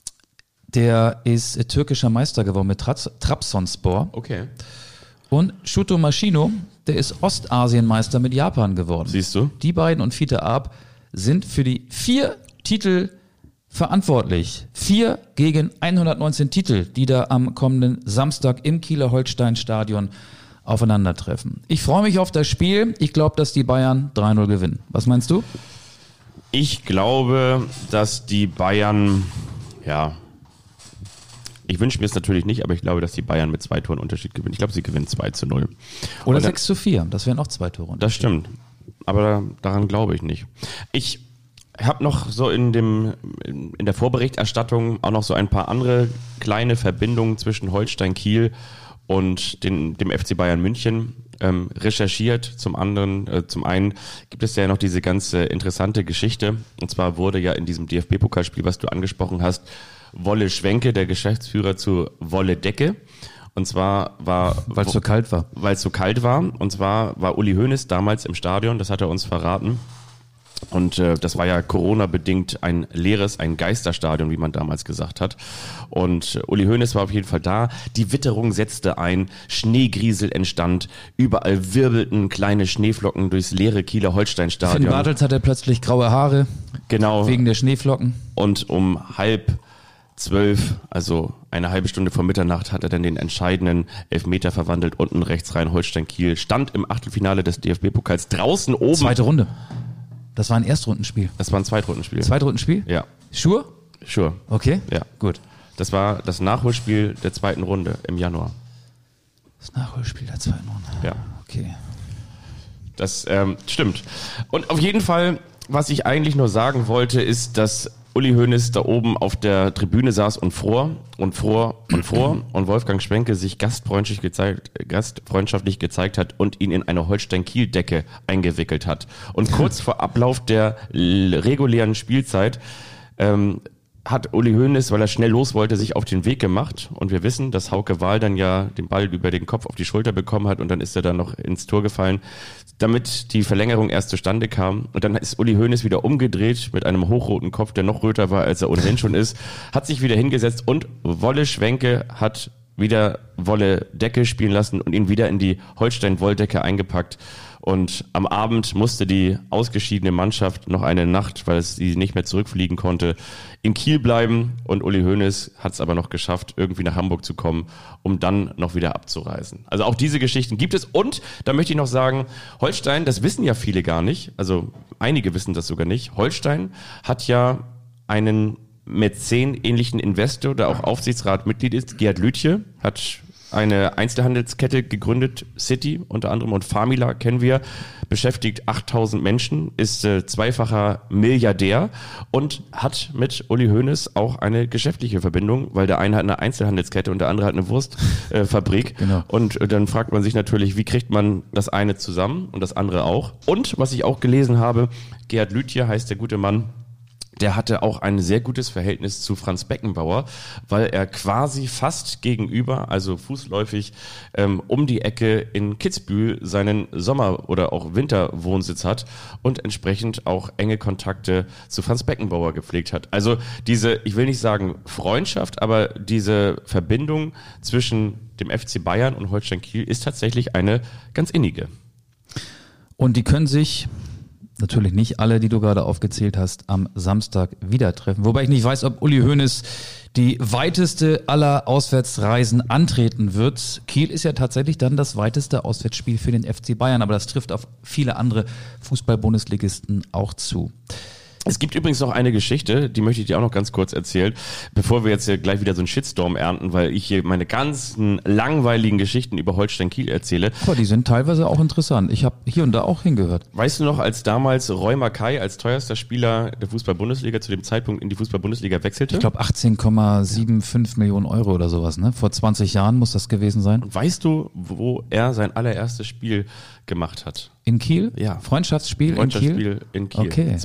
der ist türkischer Meister geworden mit Trabzonspor. Okay. Und Shuto Machino, der ist Ostasienmeister mit Japan geworden. Siehst du? Die beiden und Fiete Arp sind für die 4 Titel verantwortlich. 4 gegen 119 Titel, die da am kommenden Samstag im Kieler Holstein-Stadion aufeinandertreffen. Ich freue mich auf das Spiel. Ich glaube, dass die Bayern 3-0 gewinnen. Was meinst du? Ich glaube, dass die Bayern, ich wünsche mir es natürlich nicht, aber ich glaube, dass die Bayern mit 2 Toren Unterschied gewinnen. Ich glaube, sie gewinnen 2-0. Oder 6-4. Das wären auch 2 Tore Unterschied. Das stimmt. Aber daran glaube ich nicht. Ich habe noch so in der Vorberichterstattung auch noch so ein paar andere kleine Verbindungen zwischen Holstein Kiel und dem FC Bayern München recherchiert. Zum einen gibt es ja noch diese ganze interessante Geschichte. Und zwar wurde ja in diesem DFB-Pokalspiel, was du angesprochen hast, Wolle Schwenke, der Geschäftsführer, zu Wolle Decke. Und zwar weil es so kalt war. Weil es so kalt war. Und zwar war Uli Hoeneß damals im Stadion, das hat er uns verraten. Und das war ja Corona-bedingt ein leeres, ein Geisterstadion, wie man damals gesagt hat. Und Uli Hoeneß war auf jeden Fall da. Die Witterung setzte ein, Schneegriesel entstand, überall wirbelten kleine Schneeflocken durchs leere Kieler Holstein-Stadion. Finn Bartels hatte plötzlich graue Haare. Genau. Wegen der Schneeflocken. Und um 11:30, also eine halbe Stunde vor Mitternacht, hat er dann den entscheidenden Elfmeter verwandelt. Unten rechts rein Holstein-Kiel stand im Achtelfinale des DFB-Pokals draußen oben. Zweite Runde. Das war ein Erstrundenspiel. Das war ein Zweitrundenspiel. Zweitrundenspiel? Ja. Sure? Sure. Okay. Ja. Gut. Das war das Nachholspiel der zweiten Runde im Januar. Das Nachholspiel der zweiten Runde. Ja. Okay. Das stimmt. Und auf jeden Fall, was ich eigentlich nur sagen wollte, ist, dass Uli Hoeneß da oben auf der Tribüne saß und fror und Wolfgang Schwenke sich gastfreundschaftlich gezeigt hat und ihn in eine Holstein-Kiel-Decke eingewickelt hat. Und kurz vor Ablauf der regulären Spielzeit hat Uli Hoeneß, weil er schnell los wollte, sich auf den Weg gemacht. Und wir wissen, dass Hauke Wahl dann ja den Ball über den Kopf auf die Schulter bekommen hat und dann ist er dann noch ins Tor gefallen, damit die Verlängerung erst zustande kam. Und dann ist Uli Hoeneß wieder umgedreht mit einem hochroten Kopf, der noch röter war, als er ohnehin schon ist, hat sich wieder hingesetzt und Wolle Schwenke hat wieder Wolle Decke spielen lassen und ihn wieder in die Holstein-Wolldecke eingepackt. Und am Abend musste die ausgeschiedene Mannschaft noch eine Nacht, weil sie nicht mehr zurückfliegen konnte, in Kiel bleiben. Und Uli Hoeneß hat es aber noch geschafft, irgendwie nach Hamburg zu kommen, um dann noch wieder abzureisen. Also auch diese Geschichten gibt es. Und da möchte ich noch sagen, Holstein, das wissen ja viele gar nicht, also einige wissen das sogar nicht. Holstein hat ja einen Mäzen-ähnlichen Investor, der auch Aufsichtsratmitglied ist. Gerd Lütje hat eine Einzelhandelskette gegründet, City unter anderem, und Famila kennen wir, beschäftigt 8.000 Menschen, ist zweifacher Milliardär und hat mit Uli Hoeneß auch eine geschäftliche Verbindung, weil der eine hat eine Einzelhandelskette und der andere hat eine Wurstfabrik. Genau. Und dann fragt man sich natürlich, wie kriegt man das eine zusammen und das andere auch. Und was ich auch gelesen habe, Gerd Lütje heißt der gute Mann, der hatte auch ein sehr gutes Verhältnis zu Franz Beckenbauer, weil er quasi fast gegenüber, also fußläufig um die Ecke in Kitzbühel seinen Sommer- oder auch Winterwohnsitz hat und entsprechend auch enge Kontakte zu Franz Beckenbauer gepflegt hat. Also diese, ich will nicht sagen Freundschaft, aber diese Verbindung zwischen dem FC Bayern und Holstein Kiel ist tatsächlich eine ganz innige. Und die können sich... Natürlich nicht alle, die du gerade aufgezählt hast, am Samstag wieder treffen. Wobei ich nicht weiß, ob Uli Hoeneß die weiteste aller Auswärtsreisen antreten wird. Kiel ist ja tatsächlich dann das weiteste Auswärtsspiel für den FC Bayern, aber das trifft auf viele andere Fußball-Bundesligisten auch zu. Es gibt übrigens noch eine Geschichte, die möchte ich dir auch noch ganz kurz erzählen, bevor wir jetzt hier gleich wieder so einen Shitstorm ernten, weil ich hier meine ganzen langweiligen Geschichten über Holstein Kiel erzähle. Aber die sind teilweise auch interessant. Ich habe hier und da auch hingehört. Weißt du noch, als damals Roy Mackay als teuerster Spieler der Fußball-Bundesliga zu dem Zeitpunkt in die Fußball-Bundesliga wechselte? Ich glaube 18,75 Millionen Euro oder sowas, ne? Vor 20 Jahren muss das gewesen sein. Und weißt du, wo er sein allererstes Spiel gemacht hat? In Kiel? Ja. Freundschaftsspiel in Kiel? In Kiel. Okay.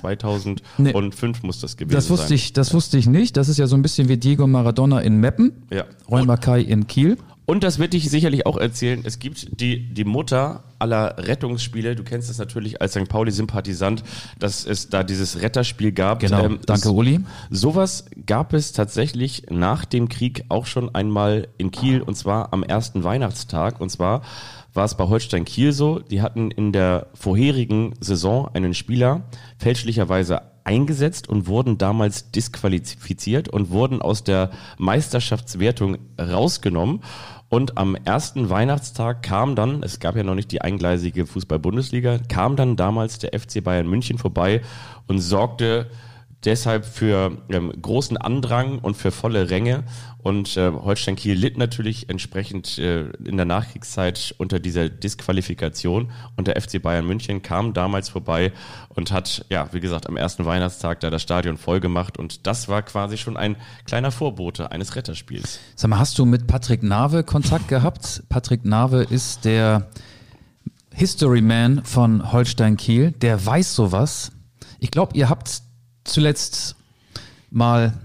2005 muss das gewesen sein. Das wusste ich nicht. Das ist ja so ein bisschen wie Diego Maradona in Meppen. Ja. Roy Mackay in Kiel. Und das wird dich sicherlich auch erzählen. Es gibt die Mutter aller Rettungsspiele. Du kennst es natürlich als St. Pauli-Sympathisant, dass es da dieses Retterspiel gab. Genau, danke Uli. Sowas gab es tatsächlich nach dem Krieg auch schon einmal in Kiel, und zwar am ersten Weihnachtstag. Und zwar war es bei Holstein Kiel so, die hatten in der vorherigen Saison einen Spieler fälschlicherweise eingesetzt und wurden damals disqualifiziert und wurden aus der Meisterschaftswertung rausgenommen. Und am ersten Weihnachtstag kam dann, es gab ja noch nicht die eingleisige Fußball-Bundesliga, kam dann damals der FC Bayern München vorbei und sorgte deshalb für großen Andrang und für volle Ränge. Und Holstein Kiel litt natürlich entsprechend in der Nachkriegszeit unter dieser Disqualifikation. Und der FC Bayern München kam damals vorbei und hat, ja, wie gesagt, am ersten Weihnachtstag da das Stadion voll gemacht. Und das war quasi schon ein kleiner Vorbote eines Retterspiels. Sag mal, hast du mit Patrick Nave Kontakt gehabt? Patrick Nave ist der History Man von Holstein Kiel. Der weiß sowas. Ich glaube, ihr habt zuletzt mal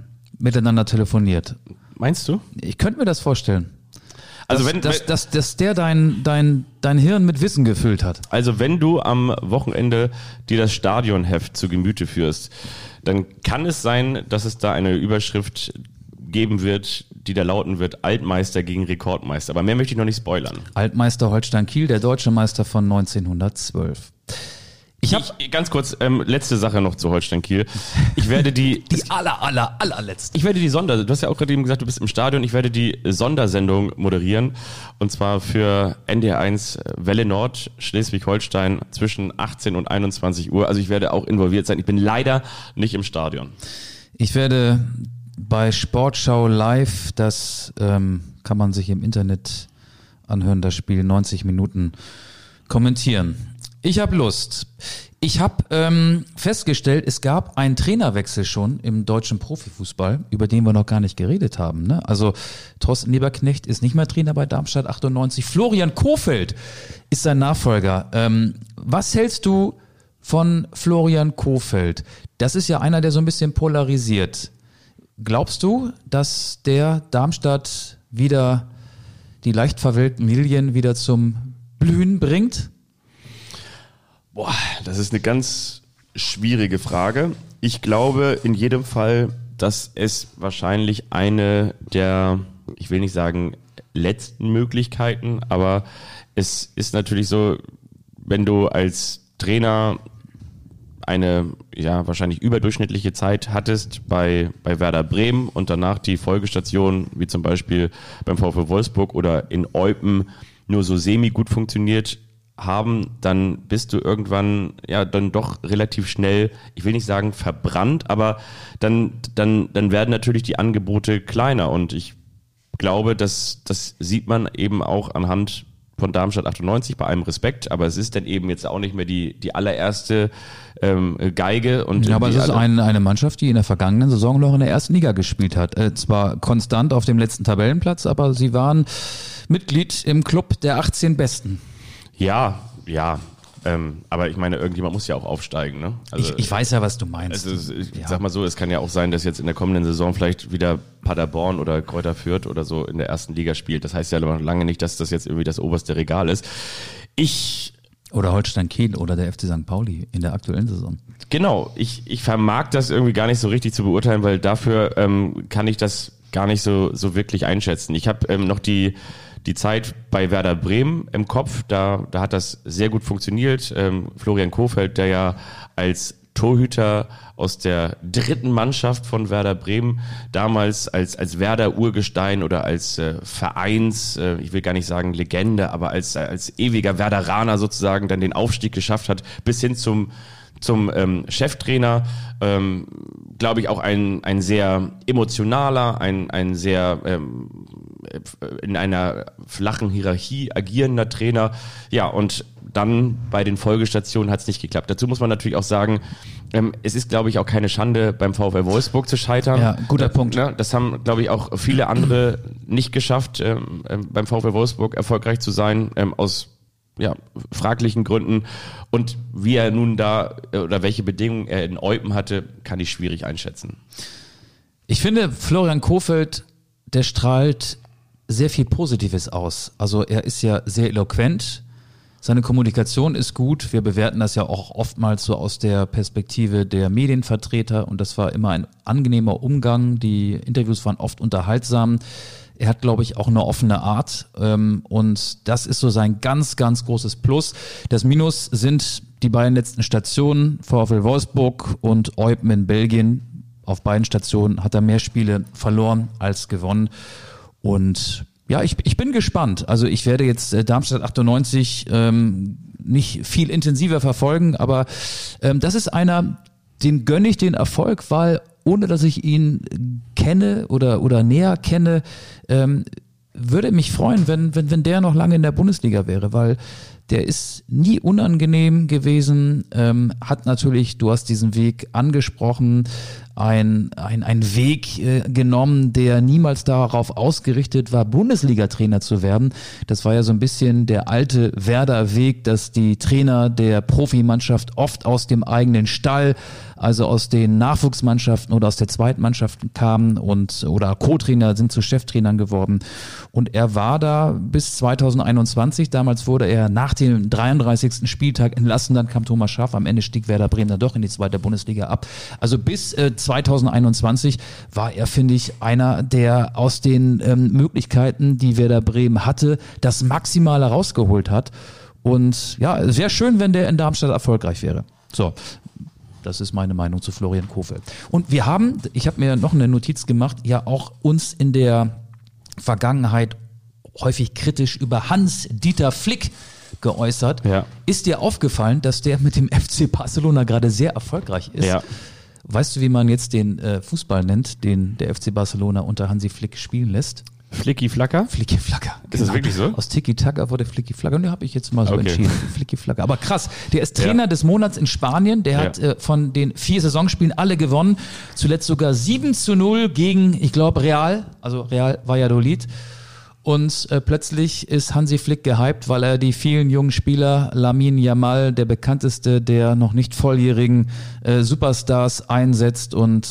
miteinander telefoniert. Meinst du? Ich könnte mir das vorstellen. Also dass der dein Hirn mit Wissen gefüllt hat. Also wenn du am Wochenende dir das Stadionheft zu Gemüte führst, dann kann es sein, dass es da eine Überschrift geben wird, die da lauten wird, Altmeister gegen Rekordmeister. Aber mehr möchte ich noch nicht spoilern. Altmeister Holstein Kiel, der deutsche Meister von 1912. Ganz kurz, letzte Sache noch zu Holstein Kiel. Ich werde die allerletzte. Ich werde die du hast ja auch gerade eben gesagt, du bist im Stadion, ich werde die Sondersendung moderieren und zwar für NDR1 Welle Nord Schleswig-Holstein zwischen 18 und 21 Uhr. Also ich werde auch involviert sein. Ich bin leider nicht im Stadion. Ich werde bei Sportschau Live, das kann man sich im Internet anhören, das Spiel 90 Minuten kommentieren. Ich habe Lust. Ich habe festgestellt, es gab einen Trainerwechsel schon im deutschen Profifußball, über den wir noch gar nicht geredet haben. Ne? Also Thorsten Lieberknecht ist nicht mehr Trainer bei Darmstadt 98. Florian Kohfeldt ist sein Nachfolger. Was hältst du von Florian Kohfeldt? Das ist ja einer, der so ein bisschen polarisiert. Glaubst du, dass der Darmstadt wieder die leicht verwelkten Lilien wieder zum Blühen bringt? Boah, das ist eine ganz schwierige Frage. Ich glaube in jedem Fall, dass es wahrscheinlich eine der, ich will nicht sagen letzten Möglichkeiten, aber es ist natürlich so, wenn du als Trainer eine wahrscheinlich überdurchschnittliche Zeit hattest bei Werder Bremen und danach die Folgestation, wie zum Beispiel beim VfL Wolfsburg oder in Eupen, nur so semi gut funktioniert haben, dann bist du irgendwann dann doch relativ schnell, ich will nicht sagen verbrannt, aber dann werden natürlich die Angebote kleiner und ich glaube, das sieht man eben auch anhand von Darmstadt 98 bei allem Respekt, aber es ist dann eben jetzt auch nicht mehr die allererste Geige. Und aber es ist eine Mannschaft, die in der vergangenen Saison noch in der ersten Liga gespielt hat. Zwar konstant auf dem letzten Tabellenplatz, aber sie waren Mitglied im Club der 18 Besten. Ja, aber ich meine, irgendjemand muss ja auch aufsteigen, ne? Also, ich weiß ja, was du meinst. Also, ich sag mal so, es kann ja auch sein, dass jetzt in der kommenden Saison vielleicht wieder Paderborn oder Kräuter Fürth oder so in der ersten Liga spielt. Das heißt ja noch lange nicht, dass das jetzt irgendwie das oberste Regal ist. Oder Holstein Kiel oder der FC St. Pauli in der aktuellen Saison. Genau, ich vermag das irgendwie gar nicht so richtig zu beurteilen, weil dafür kann ich das gar nicht so wirklich einschätzen. Ich habe noch die Zeit bei Werder Bremen im Kopf, da hat das sehr gut funktioniert. Florian Kohfeldt, der ja als Torhüter aus der dritten Mannschaft von Werder Bremen damals als Werder Urgestein oder als Vereins, ich will gar nicht sagen Legende, aber als ewiger Werderaner sozusagen dann den Aufstieg geschafft hat, bis hin zum Cheftrainer, glaube ich auch ein sehr emotionaler, ein sehr in einer flachen Hierarchie agierender Trainer. Ja, und dann bei den Folgestationen hat es nicht geklappt. Dazu muss man natürlich auch sagen, es ist, glaube ich, auch keine Schande, beim VfL Wolfsburg zu scheitern. Ja, guter Punkt. Das haben, glaube ich, auch viele andere nicht geschafft, beim VfL Wolfsburg erfolgreich zu sein, aus fraglichen Gründen. Und wie er nun da oder welche Bedingungen er in Eupen hatte, kann ich schwierig einschätzen. Ich finde, Florian Kohfeldt, der strahlt sehr viel Positives aus. Also er ist ja sehr eloquent, seine Kommunikation ist gut. Wir bewerten das ja auch oftmals so aus der Perspektive der Medienvertreter und das war immer ein angenehmer Umgang. Die Interviews waren oft unterhaltsam. Er hat, glaube ich, auch eine offene Art und das ist so sein ganz, ganz großes Plus. Das Minus sind die beiden letzten Stationen, VfL Wolfsburg und Eupen in Belgien. Auf beiden Stationen hat er mehr Spiele verloren als gewonnen. Und ja, ich bin gespannt. Also ich werde jetzt Darmstadt 98 nicht viel intensiver verfolgen, aber das ist einer, dem gönne ich den Erfolg, weil ohne dass ich ihn kenne oder näher kenne, würde mich freuen, wenn der noch lange in der Bundesliga wäre, weil Der ist nie unangenehm gewesen, hat natürlich, du hast diesen Weg angesprochen, ein Weg genommen, der niemals darauf ausgerichtet war, Bundesliga-Trainer zu werden. Das war ja so ein bisschen der alte Werder-Weg, dass die Trainer der Profimannschaft oft aus dem eigenen Stall, also aus den Nachwuchsmannschaften oder aus der Zweitmannschaft kamen oder Co-Trainer sind zu Cheftrainern geworden. Und er war da bis 2021. Damals wurde er nach dem 33. Spieltag entlassen. Dann kam Thomas Schaaf. Am Ende stieg Werder Bremen dann doch in die zweite Bundesliga ab. Also bis 2021 war er, finde ich, einer, der aus den Möglichkeiten, die Werder Bremen hatte, das Maximale rausgeholt hat. Und ja, es wäre schön, wenn der in Darmstadt erfolgreich wäre. So. Das ist meine Meinung zu Florian Kohfeldt. Und ich habe mir noch eine Notiz gemacht, ja auch uns in der Vergangenheit häufig kritisch über Hans-Dieter Flick geäußert. Ja. Ist dir aufgefallen, dass der mit dem FC Barcelona gerade sehr erfolgreich ist? Ja. Weißt du, wie man jetzt den Fußball nennt, den der FC Barcelona unter Hansi Flick spielen lässt? Flicky-Flacker? Flicky-Flacker. Ist das wirklich so? Aus Tiki-Taka wurde Flicky-Flacker. Und den habe ich jetzt mal so entschieden. Flicky-Flacker. Aber krass, der ist Trainer des Monats in Spanien. Der hat von den 4 Saisonspielen alle gewonnen. Zuletzt sogar 7-0 gegen, ich glaube, Real Valladolid. Und plötzlich ist Hansi Flick gehypt, weil er die vielen jungen Spieler, Lamine Yamal, der bekannteste der noch nicht volljährigen Superstars, einsetzt. Und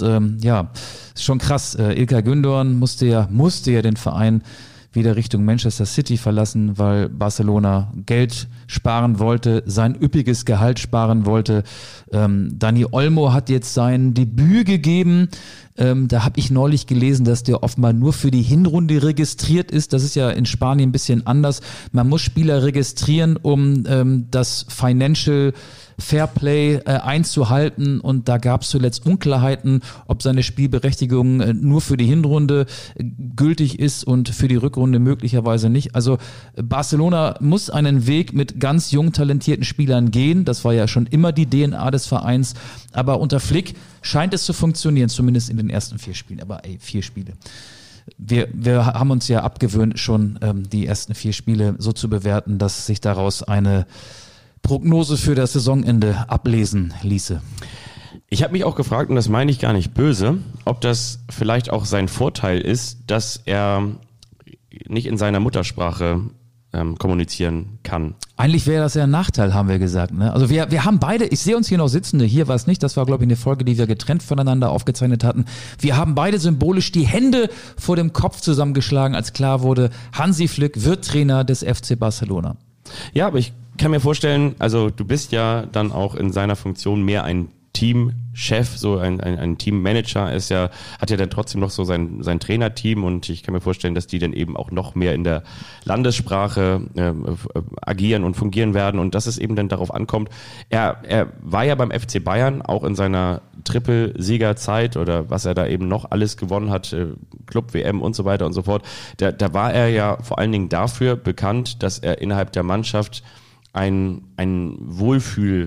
ist schon krass. Ilkay Gündoğan musste ja den Verein wieder Richtung Manchester City verlassen, weil Barcelona Geld sparen wollte, sein üppiges Gehalt sparen wollte. Dani Olmo hat jetzt sein Debüt gegeben. Da habe ich neulich gelesen, dass der offenbar nur für die Hinrunde registriert ist. Das ist ja in Spanien ein bisschen anders. Man muss Spieler registrieren, um das Financial Fairplay einzuhalten, und da gab es zuletzt Unklarheiten, ob seine Spielberechtigung nur für die Hinrunde gültig ist und für die Rückrunde möglicherweise nicht. Also Barcelona muss einen Weg mit ganz jung talentierten Spielern gehen. Das war ja schon immer die DNA des Vereins. Aber unter Flick scheint es zu funktionieren, zumindest in den ersten 4 Spielen. Aber 4 Spiele. Wir haben uns ja abgewöhnt, schon die ersten 4 Spiele so zu bewerten, dass sich daraus eine Prognose für das Saisonende ablesen ließe. Ich habe mich auch gefragt, und das meine ich gar nicht böse, ob das vielleicht auch sein Vorteil ist, dass er nicht in seiner Muttersprache kommunizieren kann. Eigentlich wäre das ja ein Nachteil, haben wir gesagt. Ne? Also wir haben beide, ich sehe uns hier noch Sitzende, hier war es nicht, das war glaube ich eine Folge, die wir getrennt voneinander aufgezeichnet hatten. Wir haben beide symbolisch die Hände vor dem Kopf zusammengeschlagen, als klar wurde, Hansi Flick wird Trainer des FC Barcelona. Ja, aber ich kann mir vorstellen, also du bist ja dann auch in seiner Funktion mehr ein Teamchef, so ein Teammanager, hat ja dann trotzdem noch so sein Trainerteam, und ich kann mir vorstellen, dass die dann eben auch noch mehr in der Landessprache agieren und fungieren werden, und dass es eben dann darauf ankommt. Er war ja beim FC Bayern auch in seiner Triple-Siegerzeit, oder was er da eben noch alles gewonnen hat, Club, WM und so weiter und so fort. Da war er ja vor allen Dingen dafür bekannt, dass er innerhalb der Mannschaft ein Wohlfühl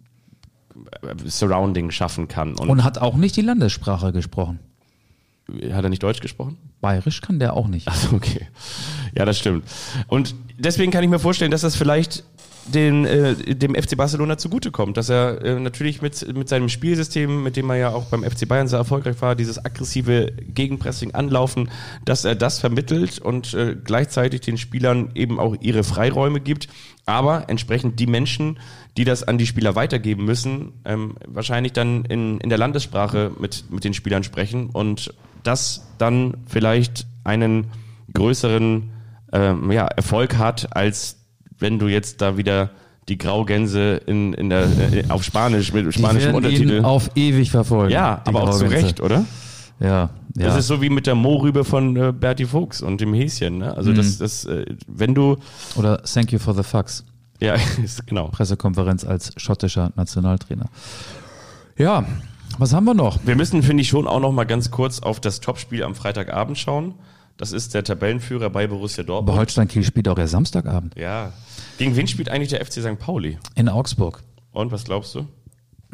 Surrounding schaffen kann. Und hat auch nicht die Landessprache gesprochen. Hat er nicht Deutsch gesprochen? Bayerisch kann der auch nicht. Ach, okay. Ja, das stimmt. Und deswegen kann ich mir vorstellen, dass das vielleicht dem FC Barcelona zugutekommt, dass er natürlich mit seinem Spielsystem, mit dem er ja auch beim FC Bayern sehr erfolgreich war, dieses aggressive Gegenpressing, Anlaufen, dass er das vermittelt und gleichzeitig den Spielern eben auch ihre Freiräume gibt, aber entsprechend die Menschen, die das an die Spieler weitergeben müssen, wahrscheinlich dann in der Landessprache mit den Spielern sprechen, und das dann vielleicht einen größeren Erfolg hat, als wenn du jetzt da wieder die Graugänse auf Spanisch mit spanischem Untertitel auf ewig verfolgen. Ja, aber auch zu Recht, oder? Ja. Das ist so wie mit der Mohrrübe von Berti Fuchs und dem Häschen. Ne? Also wenn du... Oder Thank you for the fucks. Ja, genau. Pressekonferenz als schottischer Nationaltrainer. Ja, was haben wir noch? Wir müssen, finde ich, schon auch noch mal ganz kurz auf das Topspiel am Freitagabend schauen. Das ist der Tabellenführer bei Borussia Dortmund. Aber Holstein Kiel spielt auch ja Samstagabend. Ja. Gegen wen spielt eigentlich der FC St. Pauli? In Augsburg. Und was glaubst du?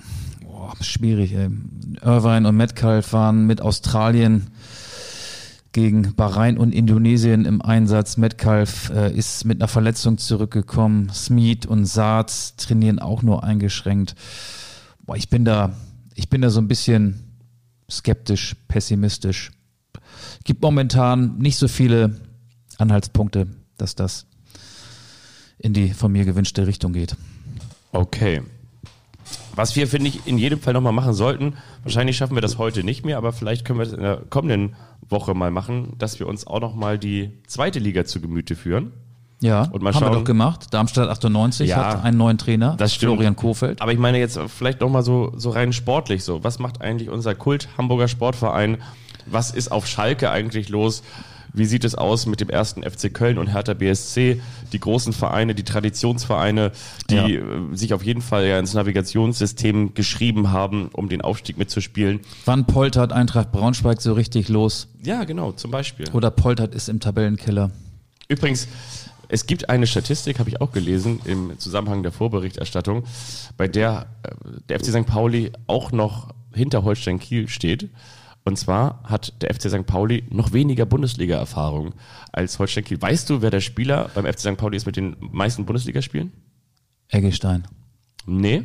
Boah, schwierig, ey. Irvine und Metcalf waren mit Australien gegen Bahrain und Indonesien im Einsatz. Metcalf ist mit einer Verletzung zurückgekommen. Smeed und Saad trainieren auch nur eingeschränkt. Boah, ich bin da so ein bisschen skeptisch, pessimistisch. Gibt momentan nicht so viele Anhaltspunkte, dass das in die von mir gewünschte Richtung geht. Okay. Was wir, finde ich, in jedem Fall nochmal machen sollten, wahrscheinlich schaffen wir das heute nicht mehr, aber vielleicht können wir das in der kommenden Woche mal machen, dass wir uns auch nochmal die zweite Liga zu Gemüte führen. Ja, und mal haben schauen. Wir doch gemacht. Darmstadt 98 hat einen neuen Trainer, das stimmt. Florian Kohfeldt. Aber ich meine jetzt vielleicht nochmal so rein sportlich so. Was macht eigentlich unser Kult Hamburger Sportverein? Was ist auf Schalke eigentlich los? Wie sieht es aus mit dem ersten FC Köln und Hertha BSC? Die großen Vereine, die Traditionsvereine, die sich auf jeden Fall ja ins Navigationssystem geschrieben haben, um den Aufstieg mitzuspielen. Wann poltert Eintracht Braunschweig so richtig los? Ja, genau, zum Beispiel. Oder poltert ist im Tabellenkeller. Übrigens, es gibt eine Statistik, habe ich auch gelesen, im Zusammenhang der Vorberichterstattung, bei der der FC St. Pauli auch noch hinter Holstein Kiel steht. Und zwar hat der FC St. Pauli noch weniger Bundesliga-Erfahrung als Holstein Kiel. Weißt du, wer der Spieler beim FC St. Pauli ist mit den meisten Bundesligaspielen? Eggestein. Nee.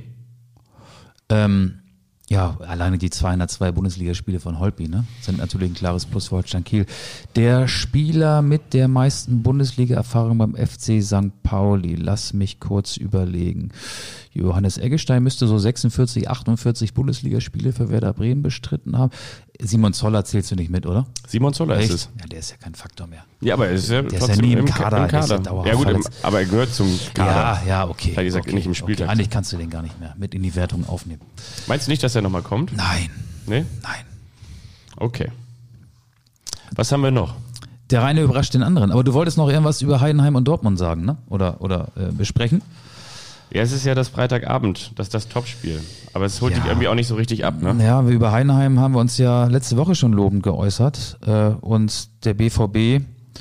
Ja, alleine die 202 Bundesligaspiele von Holtby, ne, sind natürlich ein klares Plus für Holstein Kiel. Der Spieler mit der meisten Bundesliga-Erfahrung beim FC St. Pauli, lass mich kurz überlegen. Johannes Eggestein müsste so 46, 48 Bundesligaspiele für Werder Bremen bestritten haben. Simon Zoller zählst du nicht mit, oder? Simon Zoller ist es. Ja, der ist ja kein Faktor mehr. Ja, aber er ist ja der trotzdem ist ja nie im Kader. Der ist ja gut, verletzt. aber er gehört zum Kader. Ja, okay. Vielleicht ist er nicht im Spieltag. Okay. Eigentlich kannst du den gar nicht mehr mit in die Wertung aufnehmen. Meinst du nicht, dass er nochmal kommt? Nein. Nee? Nein. Okay. Was haben wir noch? Der eine überrascht den anderen. Aber du wolltest noch irgendwas über Heidenheim und Dortmund sagen, ne? Oder besprechen? Ja, es ist ja das Freitagabend, das Topspiel. Aber es holt dich irgendwie auch nicht so richtig ab, ne? Ja, über Heidenheim haben wir uns ja letzte Woche schon lobend geäußert. Und der BVB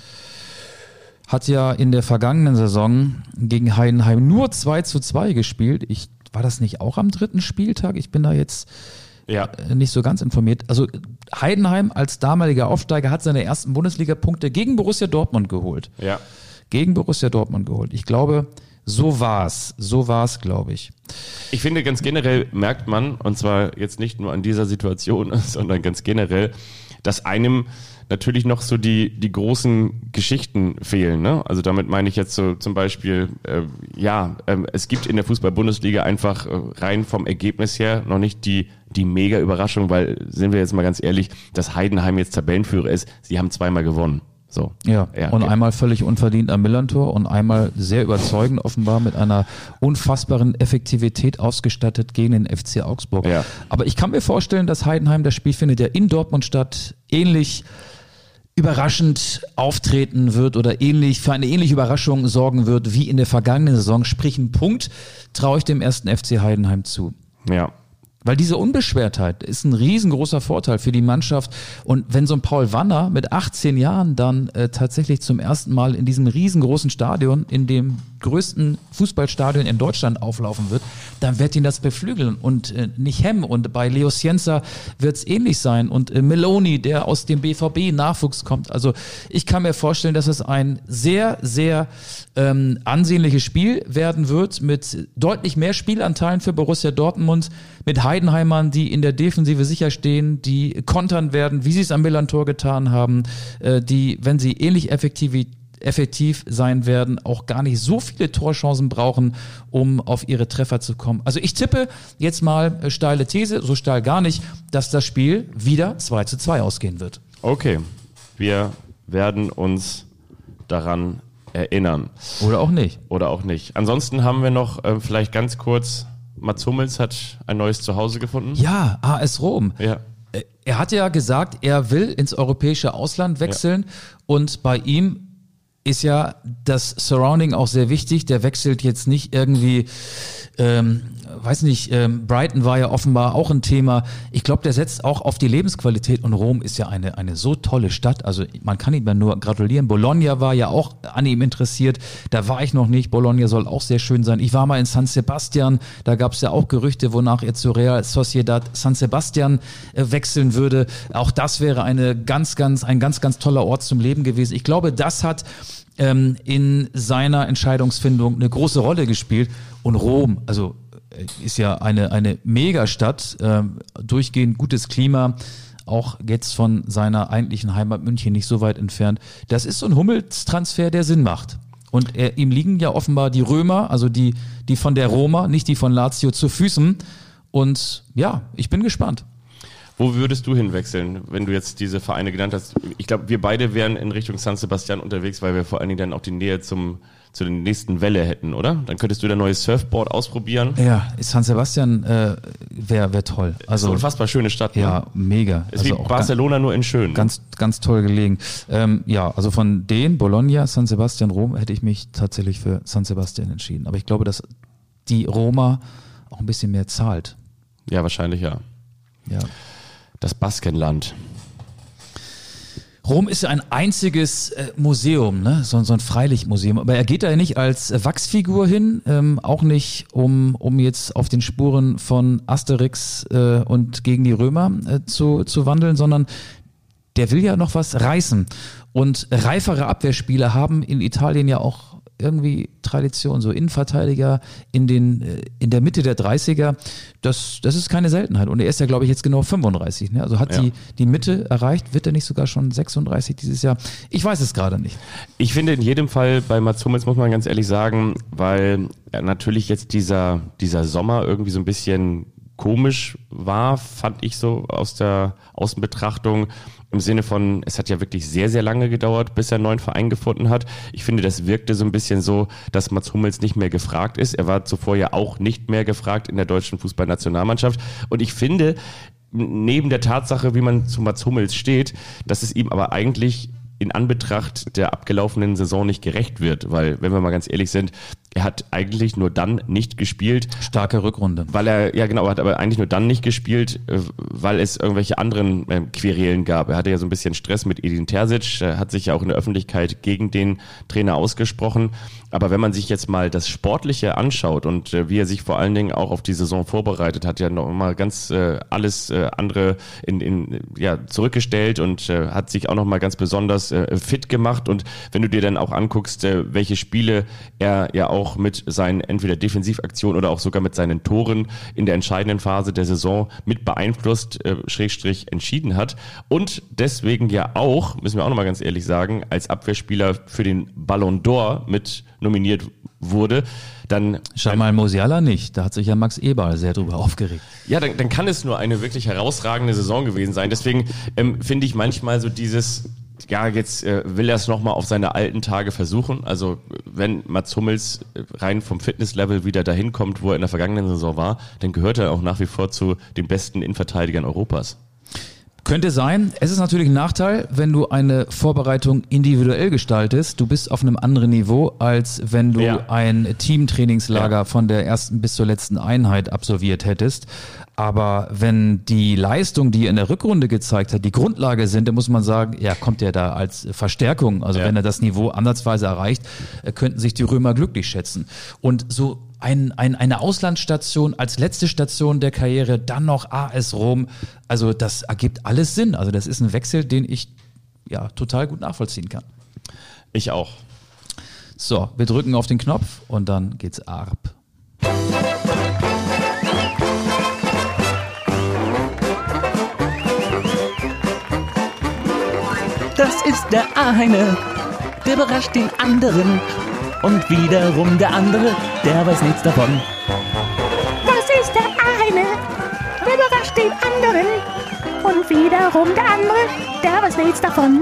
hat ja in der vergangenen Saison gegen Heidenheim nur 2:2 gespielt. War das nicht auch am 3. Spieltag? Ich bin da jetzt nicht so ganz informiert. Also Heidenheim als damaliger Aufsteiger hat seine ersten Bundesliga-Punkte gegen Borussia Dortmund geholt. Ja. Gegen Borussia Dortmund geholt. Ich glaube, so war's, glaube ich. Ich finde, ganz generell merkt man, und zwar jetzt nicht nur an dieser Situation, sondern ganz generell, dass einem natürlich noch so die großen Geschichten fehlen, ne? Also damit meine ich jetzt so zum Beispiel, es gibt in der Fußball-Bundesliga einfach rein vom Ergebnis her noch nicht die mega Überraschung, weil, sind wir jetzt mal ganz ehrlich, dass Heidenheim jetzt Tabellenführer ist, sie haben zweimal gewonnen. So. Ja, und einmal völlig unverdient am Millantor und einmal sehr überzeugend offenbar mit einer unfassbaren Effektivität ausgestattet gegen den FC Augsburg. Ja. Aber ich kann mir vorstellen, dass Heidenheim das Spiel findet, der in Dortmund statt, ähnlich überraschend auftreten wird oder für eine ähnliche Überraschung sorgen wird wie in der vergangenen Saison. Sprich, einen Punkt traue ich dem ersten FC Heidenheim zu. Ja. Weil diese Unbeschwertheit ist ein riesengroßer Vorteil für die Mannschaft. Und wenn so ein Paul Wanner mit 18 Jahren dann tatsächlich zum ersten Mal in diesem riesengroßen Stadion, in dem größten Fußballstadion in Deutschland auflaufen wird, dann wird ihn das beflügeln und nicht hemmen. Und bei Leo Cienza wird es ähnlich sein. Und Meloni, der aus dem BVB-Nachwuchs kommt. Also ich kann mir vorstellen, dass es ein sehr, sehr ansehnliches Spiel werden wird mit deutlich mehr Spielanteilen für Borussia Dortmund, mit Heidenheimern, die in der Defensive sicher stehen, die kontern werden, wie sie es am Millantor getan haben, die, wenn sie ähnlich effektiv sein werden, auch gar nicht so viele Torchancen brauchen, um auf ihre Treffer zu kommen. Also ich tippe jetzt mal steile These, so steil gar nicht, dass das Spiel wieder 2:2 ausgehen wird. Okay, wir werden uns daran erinnern. Oder auch nicht. Ansonsten haben wir noch vielleicht ganz kurz, Mats Hummels hat ein neues Zuhause gefunden. Ja, AS Rom. Ja. Er hat ja gesagt, er will ins europäische Ausland wechseln und bei ihm ist ja das Surrounding auch sehr wichtig. Der wechselt jetzt nicht irgendwie, Brighton war ja offenbar auch ein Thema. Ich glaube, der setzt auch auf die Lebensqualität und Rom ist ja eine so tolle Stadt. Also man kann ihm ja nur gratulieren. Bologna war ja auch an ihm interessiert. Da war ich noch nicht. Bologna soll auch sehr schön sein. Ich war mal in San Sebastian. Da gab es ja auch Gerüchte, wonach er zu Real Sociedad San Sebastian wechseln würde. Auch das wäre ein ganz, ganz toller Ort zum Leben gewesen. Ich glaube, das hat in seiner Entscheidungsfindung eine große Rolle gespielt. Und Rom, also ist ja eine Megastadt, durchgehend gutes Klima, auch jetzt von seiner eigentlichen Heimat München nicht so weit entfernt. Das ist so ein Hummels-Transfer, der Sinn macht. Und ihm liegen ja offenbar die Römer, also die von der Roma, nicht die von Lazio, zu Füßen. Und ja, ich bin gespannt. Wo würdest du hinwechseln, wenn du jetzt diese Vereine genannt hast? Ich glaube, wir beide wären in Richtung San Sebastian unterwegs, weil wir vor allen Dingen dann auch die Nähe zu der nächsten Welle hätten, oder? Dann könntest du dein neues Surfboard ausprobieren. Ja, San Sebastian wär toll. Also ist eine unfassbar schöne Stadt. Ja, ne? Mega. Ist also wie Barcelona nur in schön. Ganz toll gelegen. Ja, also von Bologna, San Sebastian, Rom, hätte ich mich tatsächlich für San Sebastian entschieden. Aber ich glaube, dass die Roma auch ein bisschen mehr zahlt. Ja, wahrscheinlich ja. Ja. Das Baskenland. Rom ist ja ein einziges Museum, ne? So ein Freilichtmuseum. Aber er geht da ja nicht als Wachsfigur hin, auch nicht, um jetzt auf den Spuren von Asterix und gegen die Römer zu wandeln, sondern der will ja noch was reißen. Und reifere Abwehrspieler haben in Italien ja auch irgendwie Tradition, so Innenverteidiger in der Mitte der 30er, das ist keine Seltenheit. Und er ist ja, glaube ich, jetzt genau 35. Ne? Also hat die Mitte erreicht, wird er nicht sogar schon 36 dieses Jahr? Ich weiß es gerade nicht. Ich finde in jedem Fall bei Mats Hummels, muss man ganz ehrlich sagen, weil natürlich jetzt dieser Sommer irgendwie so ein bisschen komisch war, fand ich so aus der Außenbetrachtung. Im Sinne von, es hat ja wirklich sehr, sehr lange gedauert, bis er einen neuen Verein gefunden hat. Ich finde, das wirkte so ein bisschen so, dass Mats Hummels nicht mehr gefragt ist. Er war zuvor ja auch nicht mehr gefragt in der deutschen Fußballnationalmannschaft. Und ich finde, neben der Tatsache, wie man zu Mats Hummels steht, dass es ihm aber eigentlich in Anbetracht der abgelaufenen Saison nicht gerecht wird, weil, wenn wir mal ganz ehrlich sind, er hat eigentlich nur dann nicht gespielt. Starke Rückrunde. Weil hat aber eigentlich nur dann nicht gespielt, weil es irgendwelche anderen Querelen gab. Er hatte ja so ein bisschen Stress mit Edin Terzic, hat sich ja auch in der Öffentlichkeit gegen den Trainer ausgesprochen. Aber wenn man sich jetzt mal das Sportliche anschaut und wie er sich vor allen Dingen auch auf die Saison vorbereitet, hat ja noch mal ganz alles andere zurückgestellt und hat sich auch noch mal ganz besonders fit gemacht. Und wenn du dir dann auch anguckst, welche Spiele er ja auch mit seinen entweder Defensivaktionen oder auch sogar mit seinen Toren in der entscheidenden Phase der Saison mit beeinflusst, / entschieden hat. Und deswegen ja auch, müssen wir auch noch mal ganz ehrlich sagen, als Abwehrspieler für den Ballon d'Or mit nominiert wurde, dann... Jamal Musiala nicht, da hat sich ja Max Eberl sehr drüber aufgeregt. Ja, dann kann es nur eine wirklich herausragende Saison gewesen sein. Deswegen finde ich manchmal so dieses... Ja, jetzt will er es nochmal auf seine alten Tage versuchen. Also wenn Mats Hummels rein vom Fitnesslevel wieder dahin kommt, wo er in der vergangenen Saison war, dann gehört er auch nach wie vor zu den besten Innenverteidigern Europas. Könnte sein. Es ist natürlich ein Nachteil, wenn du eine Vorbereitung individuell gestaltest. Du bist auf einem anderen Niveau, als wenn du ein Teamtrainingslager von der ersten bis zur letzten Einheit absolviert hättest. Aber wenn die Leistung, die er in der Rückrunde gezeigt hat, die Grundlage sind, dann muss man sagen, ja, kommt er da als Verstärkung. Also wenn er das Niveau ansatzweise erreicht, könnten sich die Römer glücklich schätzen. Und so eine Auslandsstation als letzte Station der Karriere, dann noch AS Rom, also das ergibt alles Sinn. Also das ist ein Wechsel, den ich ja total gut nachvollziehen kann. Ich auch. So, wir drücken auf den Knopf und dann geht's ab. Das ist der eine, der überrascht den anderen. Und wiederum der andere, der weiß nichts davon. Das ist der eine, der überrascht den anderen. Und wiederum der andere, der weiß nichts davon.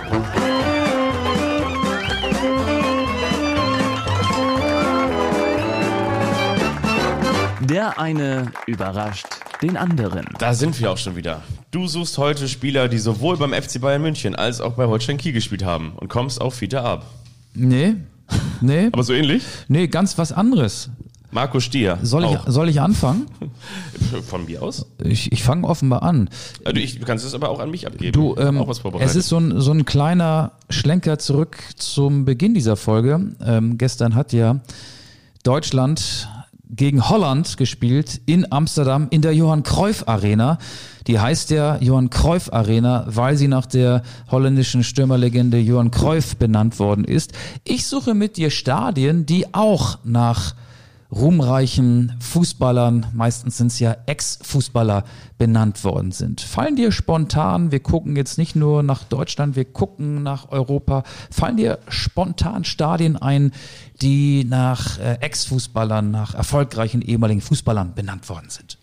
Der eine überrascht den anderen. Da sind wir auch schon wieder. Du suchst heute Spieler, die sowohl beim FC Bayern München als auch bei Holstein Kiel gespielt haben und kommst auf Fiete Ab. Nee. Aber so ähnlich? Nee, ganz was anderes. Marco Stier. Soll ich anfangen? Von mir aus? Ich fange offenbar an. Also du kannst es aber auch an mich abgeben. Du, auch was vorbereitet. es ist so ein kleiner Schlenker zurück zum Beginn dieser Folge. Gestern hat ja Deutschland gegen Holland gespielt in Amsterdam in der Johan Cruyff Arena. Die heißt ja Johan Cruyff Arena, weil sie nach der holländischen Stürmerlegende Johan Cruyff benannt worden ist. Ich suche mit dir Stadien, die auch nach ruhmreichen Fußballern, meistens sind es ja Ex-Fußballer, benannt worden sind. Fallen dir spontan, wir gucken jetzt nicht nur nach Deutschland, wir gucken nach Europa, fallen dir spontan Stadien ein, die nach Ex-Fußballern, nach erfolgreichen ehemaligen Fußballern benannt worden sind?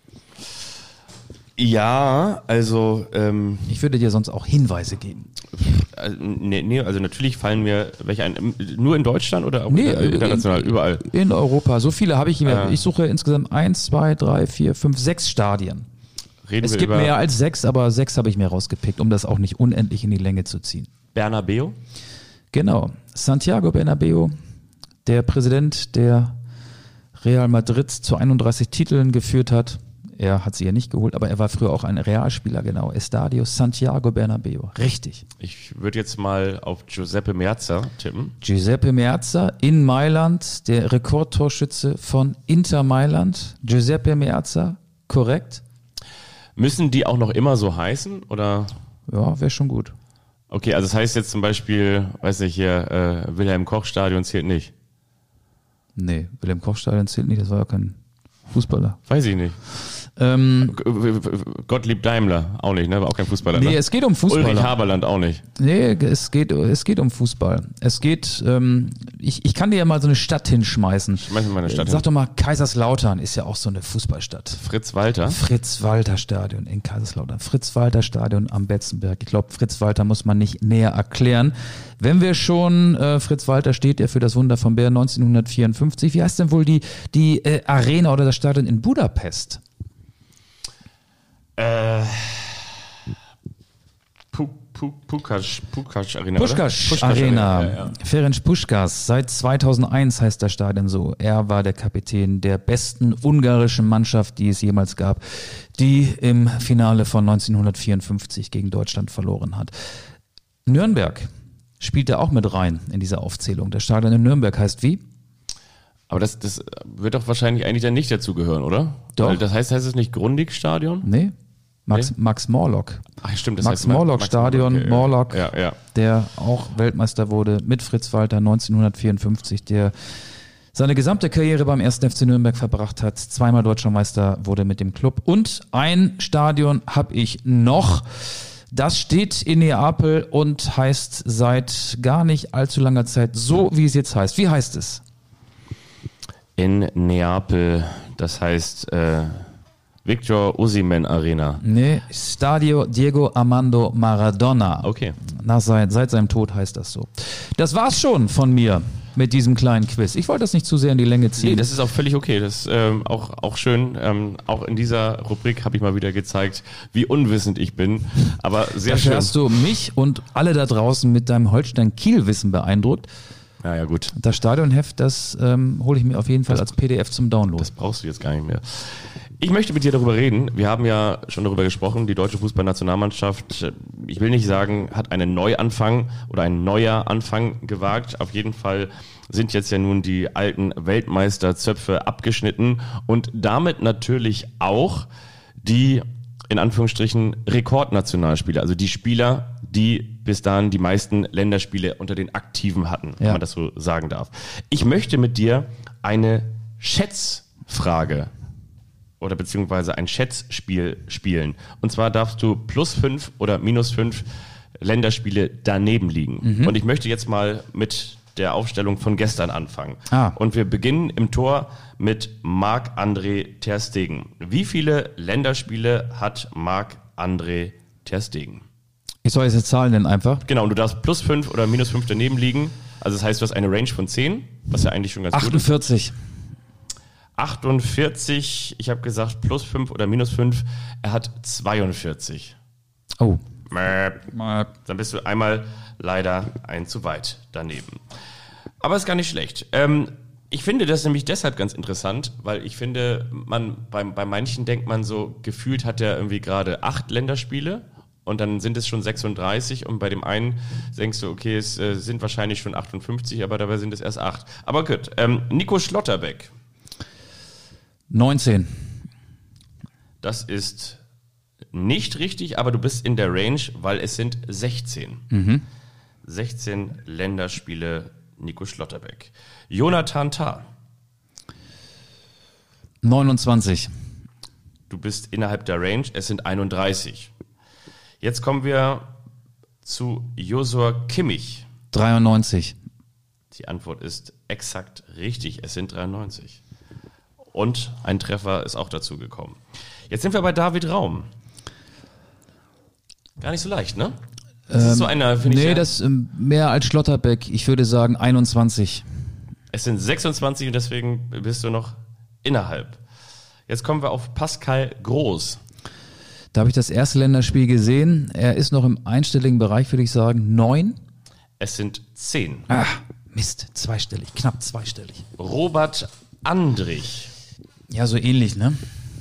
Ja, also ich würde dir sonst auch Hinweise geben. Nee, also natürlich fallen mir welche ein. Nur in Deutschland oder auch Nee, international? Überall. In Europa. So viele habe ich nicht. Ich suche insgesamt 1, 2, 3, 4, 5, 6 Stadien. Es gibt mehr als 6, aber 6 habe ich mir rausgepickt, um das auch nicht unendlich in die Länge zu ziehen. Bernabeu? Genau. Santiago Bernabeu, der Präsident, der Real Madrid zu 31 Titeln geführt hat. Er hat sie ja nicht geholt, aber er war früher auch ein Realspieler, genau. Estadio Santiago Bernabeu. Richtig. Ich würde jetzt mal auf Giuseppe Meazza tippen. Giuseppe Meazza in Mailand, der Rekordtorschütze von Inter Mailand. Giuseppe Meazza, korrekt? Müssen die auch noch immer so heißen? Oder? Ja, wäre schon gut. Okay, also das heißt jetzt zum Beispiel, weiß ich hier, Wilhelm-Koch-Stadion zählt nicht. Nee, Wilhelm-Koch-Stadion zählt nicht, das war ja kein Fußballer. Weiß ich nicht. Gottlieb Daimler auch nicht, ne? War auch kein Fußballer. Nee, ne? es geht um Fußballer. Ulrich Haberland auch nicht. Nee, es geht um Fußball. Es geht, ich kann dir ja mal so eine Stadt hinschmeißen. Schmeiß mir mal eine Stadt Sag hin. doch mal, Kaiserslautern ist ja auch so eine Fußballstadt. Fritz-Walter? Fritz-Walter-Stadion in Kaiserslautern. Fritz-Walter-Stadion am Betzenberg. Ich glaube, Fritz-Walter muss man nicht näher erklären. Wenn wir schon, Fritz-Walter steht ja für das Wunder vom Bär 1954. Wie heißt denn wohl die Arena oder das Stadion in Budapest? Puskás Arena. Puskás Arena. Ja. Ferenc Puskás. Seit 2001 heißt das Stadion so. Er war der Kapitän der besten ungarischen Mannschaft, die es jemals gab, die im Finale von 1954 gegen Deutschland verloren hat. Nürnberg spielt er auch mit rein in diese Aufzählung. Das Stadion in Nürnberg heißt wie? Aber das wird doch wahrscheinlich eigentlich dann nicht dazugehören, oder? Doch. Weil das heißt es nicht Grundig-Stadion? Nee. Max Morlock. Ach stimmt, das Max heißt Morlock Stadion, okay, Morlock, ja. der auch Weltmeister wurde mit Fritz Walter 1954, der seine gesamte Karriere beim 1. FC Nürnberg verbracht hat, zweimal Deutscher Meister wurde mit dem Club. Und ein Stadion habe ich noch, das steht in Neapel und heißt seit gar nicht allzu langer Zeit so, wie es jetzt heißt. Wie heißt es? In Neapel, das heißt Victor Osimhen Arena. Nee, Stadio Diego Armando Maradona. Okay. Seit seinem Tod heißt das so. Das war's schon von mir mit diesem kleinen Quiz. Ich wollte das nicht zu sehr in die Länge ziehen. Nee, das ist auch völlig okay. Das ist auch schön. Auch in dieser Rubrik habe ich mal wieder gezeigt, wie unwissend ich bin. Aber sehr Dafür schön. hast du mich und alle da draußen mit deinem Holstein-Kiel-Wissen beeindruckt. Ja, gut. Das Stadionheft, das hole ich mir auf jeden Fall als PDF zum Download. Das brauchst du jetzt gar nicht mehr. Ich möchte mit dir darüber reden. Wir haben ja schon darüber gesprochen, die deutsche Fußballnationalmannschaft, ich will nicht sagen, hat einen Neuanfang oder ein neuer Anfang gewagt. Auf jeden Fall sind jetzt ja nun die alten Weltmeisterzöpfe abgeschnitten und damit natürlich auch die, in Anführungsstrichen, Rekordnationalspieler, also die Spieler, die bis dahin die meisten Länderspiele unter den Aktiven hatten, wenn man das so sagen darf. Ich möchte mit dir eine Schätzfrage oder beziehungsweise ein Schätzspiel spielen. Und zwar darfst du +5 oder -5 Länderspiele daneben liegen. Und ich möchte jetzt mal mit der Aufstellung von gestern anfangen. Und wir beginnen im Tor mit Marc-André ter Stegen. Wie viele Länderspiele hat Marc-André ter Stegen? Ich soll jetzt Zahlen nennen einfach. Genau, und du darfst +5 oder -5 daneben liegen. Also das heißt, du hast eine Range von 10, was ja eigentlich schon ganz gut ist. 48. 48, ich habe gesagt +5 oder -5, er hat 42. Oh. Dann bist du einmal leider ein zu weit daneben. Aber ist gar nicht schlecht. Ich finde das nämlich deshalb ganz interessant, weil ich finde, bei manchen denkt man so, gefühlt hat er irgendwie gerade 8 Länderspiele und dann sind es schon 36 und bei dem einen denkst du, okay, es sind wahrscheinlich schon 58, aber dabei sind es erst 8. Aber gut, Nico Schlotterbeck. 19. Das ist nicht richtig, aber du bist in der Range, weil es sind 16. 16 Länderspiele Nico Schlotterbeck. Jonathan Tah. 29. Du bist innerhalb der Range, es sind 31. Jetzt kommen wir zu Josua Kimmich. 93. Die Antwort ist exakt richtig, es sind 93. Und ein Treffer ist auch dazu gekommen. Jetzt sind wir bei David Raum. Gar nicht so leicht, ne? Das ist so einer, finde ich. Nee, das mehr als Schlotterbeck. Ich würde sagen 21. Es sind 26 und deswegen bist du noch innerhalb. Jetzt kommen wir auf Pascal Groß. Da habe ich das erste Länderspiel gesehen. Er ist noch im einstelligen Bereich, würde ich sagen. 9. Es sind 10. Mist, zweistellig, knapp zweistellig. Robert Andrich. Ja, so ähnlich, ne?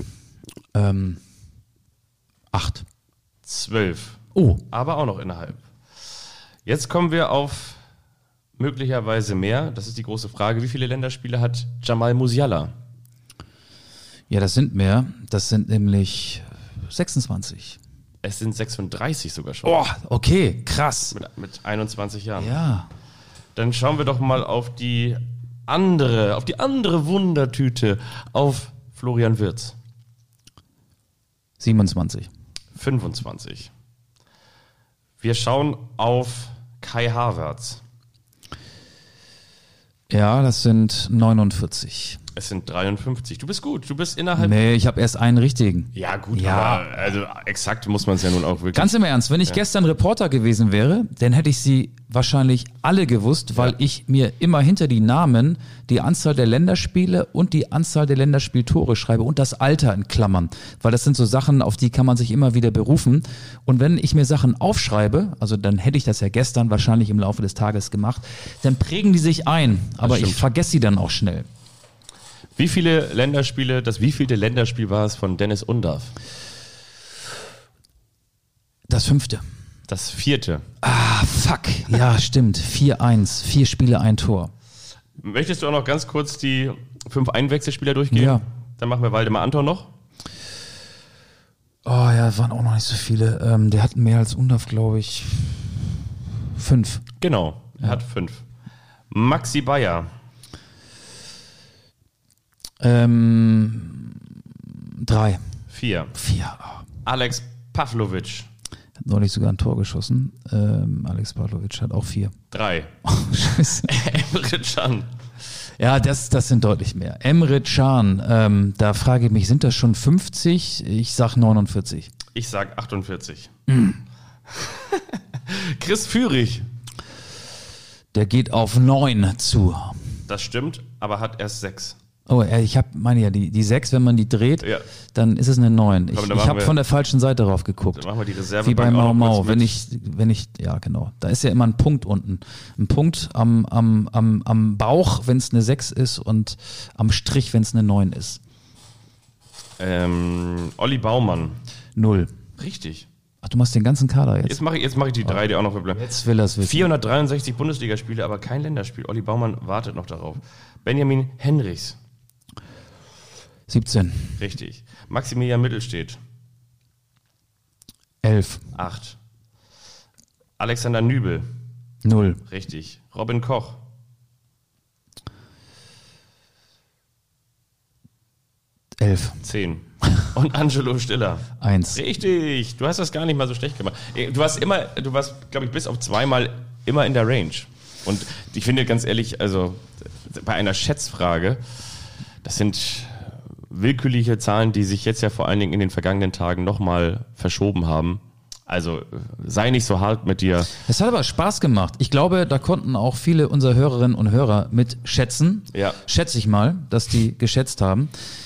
8. 12. Oh. Aber auch noch innerhalb. Jetzt kommen wir auf möglicherweise mehr. Das ist die große Frage. Wie viele Länderspiele hat Jamal Musiala? Ja, das sind mehr. Das sind nämlich 26. Es sind 36 sogar schon. Oh, okay, krass. Mit 21 Jahren. Ja. Dann schauen wir doch mal auf die andere Wundertüte, auf Florian Wirtz. 27. 25. Wir schauen auf Kai Havertz. Ja, das sind 49. Es sind 53. Du bist gut, du bist innerhalb... Nee, ich habe erst einen richtigen. Ja gut, Ja. aber also exakt muss man es ja nun auch wirklich... Ganz im Ernst, wenn ich gestern Reporter gewesen wäre, dann hätte ich sie wahrscheinlich alle gewusst, weil ich mir immer hinter die Namen die Anzahl der Länderspiele und die Anzahl der Länderspieltore schreibe und das Alter in Klammern. Weil das sind so Sachen, auf die kann man sich immer wieder berufen. Und wenn ich mir Sachen aufschreibe, also dann hätte ich das ja gestern wahrscheinlich im Laufe des Tages gemacht, dann prägen die sich ein. Aber ich vergesse sie dann auch schnell. Wie viele Länderspiele, das wievielte Länderspiel war es von Dennis Undaff? Das 5. Das 4. Ah, fuck. Ja, stimmt. 4-1. 4 Spiele, ein Tor. Möchtest du auch noch ganz kurz die 5 Einwechselspieler durchgehen? Ja. Dann machen wir Waldemar Anton noch. Oh ja, waren auch noch nicht so viele. Der hat mehr als Undaff, glaube ich. 5. Genau, er hat 5. Maxi Bayer. 3. 4. 4. Alex Pavlovic. Hat neulich sogar ein Tor geschossen. Alex Pavlovic hat auch 4. 3. Oh, scheiße. Emre Can. Ja, das sind deutlich mehr. Emre Can, da frage ich mich, sind das schon 50? Ich sag 49. Ich sag 48. Chris Führig. Der geht auf 9 zu. Das stimmt, aber hat erst 6. Oh, ich meine ja, die 6, wenn man die dreht, Ja. dann ist es eine 9. Komm, Ich dann habe machen wir- von der falschen Seite drauf geguckt. Dann machen wir die Reserve. Wie bei Mau Mau. Wenn ich, ja genau. Da ist ja immer ein Punkt unten. Ein Punkt am Bauch, wenn es eine 6 ist und am Strich, wenn es eine 9 ist. Olli Baumann. 0. Richtig. Ach, du machst den ganzen Kader jetzt? Jetzt mache ich die 3, die auch noch verbleiben. Jetzt will er es wissen. 463 Bundesligaspiele, aber kein Länderspiel. Olli Baumann wartet noch darauf. Benjamin Henrichs. 17. Richtig. Maximilian Mittelstedt. 11. 8. Alexander Nübel. 0. Richtig. Robin Koch. 11. 10. Und Angelo Stiller. 1. Richtig. Du hast das gar nicht mal so schlecht gemacht. Du warst, glaube ich, bis auf 2-mal immer in der Range. Und ich finde ganz ehrlich, also bei einer Schätzfrage, das sind willkürliche Zahlen, die sich jetzt ja vor allen Dingen in den vergangenen Tagen nochmal verschoben haben. Also sei nicht so hart mit dir. Es hat aber Spaß gemacht. Ich glaube, da konnten auch viele unserer Hörerinnen und Hörer mit schätzen. Ja. Schätze ich mal, dass die geschätzt haben.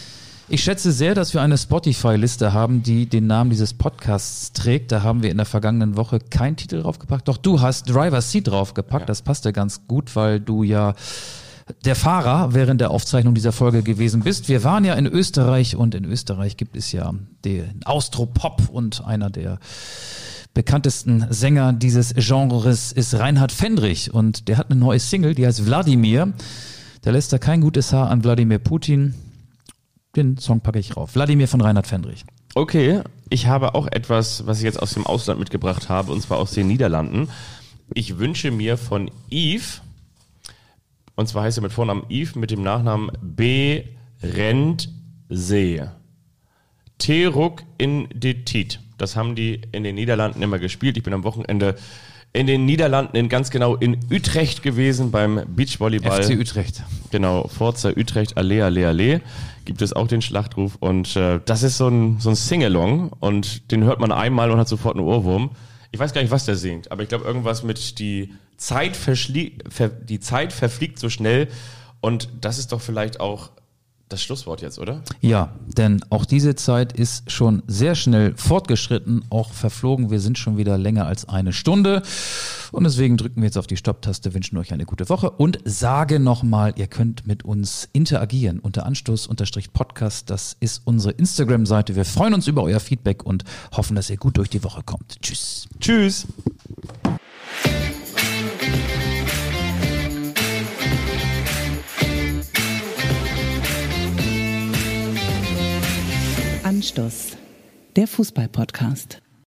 Ich schätze sehr, dass wir eine Spotify-Liste haben, die den Namen dieses Podcasts trägt. Da haben wir in der vergangenen Woche keinen Titel draufgepackt. Doch du hast Driver's Seat draufgepackt. Ja. Das passt ja ganz gut, weil du ja der Fahrer während der Aufzeichnung dieser Folge gewesen bist. Wir waren ja in Österreich und in Österreich gibt es ja den Austropop und einer der bekanntesten Sänger dieses Genres ist Reinhard Fendrich und der hat eine neue Single, die heißt Wladimir. Der lässt da kein gutes Haar an Wladimir Putin. Den Song packe ich rauf. Wladimir von Reinhard Fendrich. Okay, ich habe auch etwas, was ich jetzt aus dem Ausland mitgebracht habe, und zwar aus den Niederlanden. Ich wünsche mir von Yves, und zwar heißt er mit Vornamen Yves, mit dem Nachnamen B. Rendsee. Teruk in de Tiet. Das haben die in den Niederlanden immer gespielt. Ich bin am Wochenende in den Niederlanden, ganz genau in Utrecht gewesen beim Beachvolleyball. FC Utrecht. Genau, Forza Utrecht, Allee, Allee, Allee. Gibt es auch den Schlachtruf. Und das ist so ein Sing-Along. Und den hört man einmal und hat sofort einen Ohrwurm. Ich weiß gar nicht, was der singt, aber ich glaube irgendwas mit die Zeit verfliegt so schnell. Und das ist doch vielleicht auch das Schlusswort jetzt, oder? Ja, denn auch diese Zeit ist schon sehr schnell fortgeschritten, auch verflogen. Wir sind schon wieder länger als eine Stunde und deswegen drücken wir jetzt auf die Stopptaste, wünschen euch eine gute Woche und sage nochmal, ihr könnt mit uns interagieren unter Anstoß_Podcast. Das ist unsere Instagram-Seite. Wir freuen uns über euer Feedback und hoffen, dass ihr gut durch die Woche kommt. Tschüss. Tschüss. Anstoß, der Fußball-Podcast.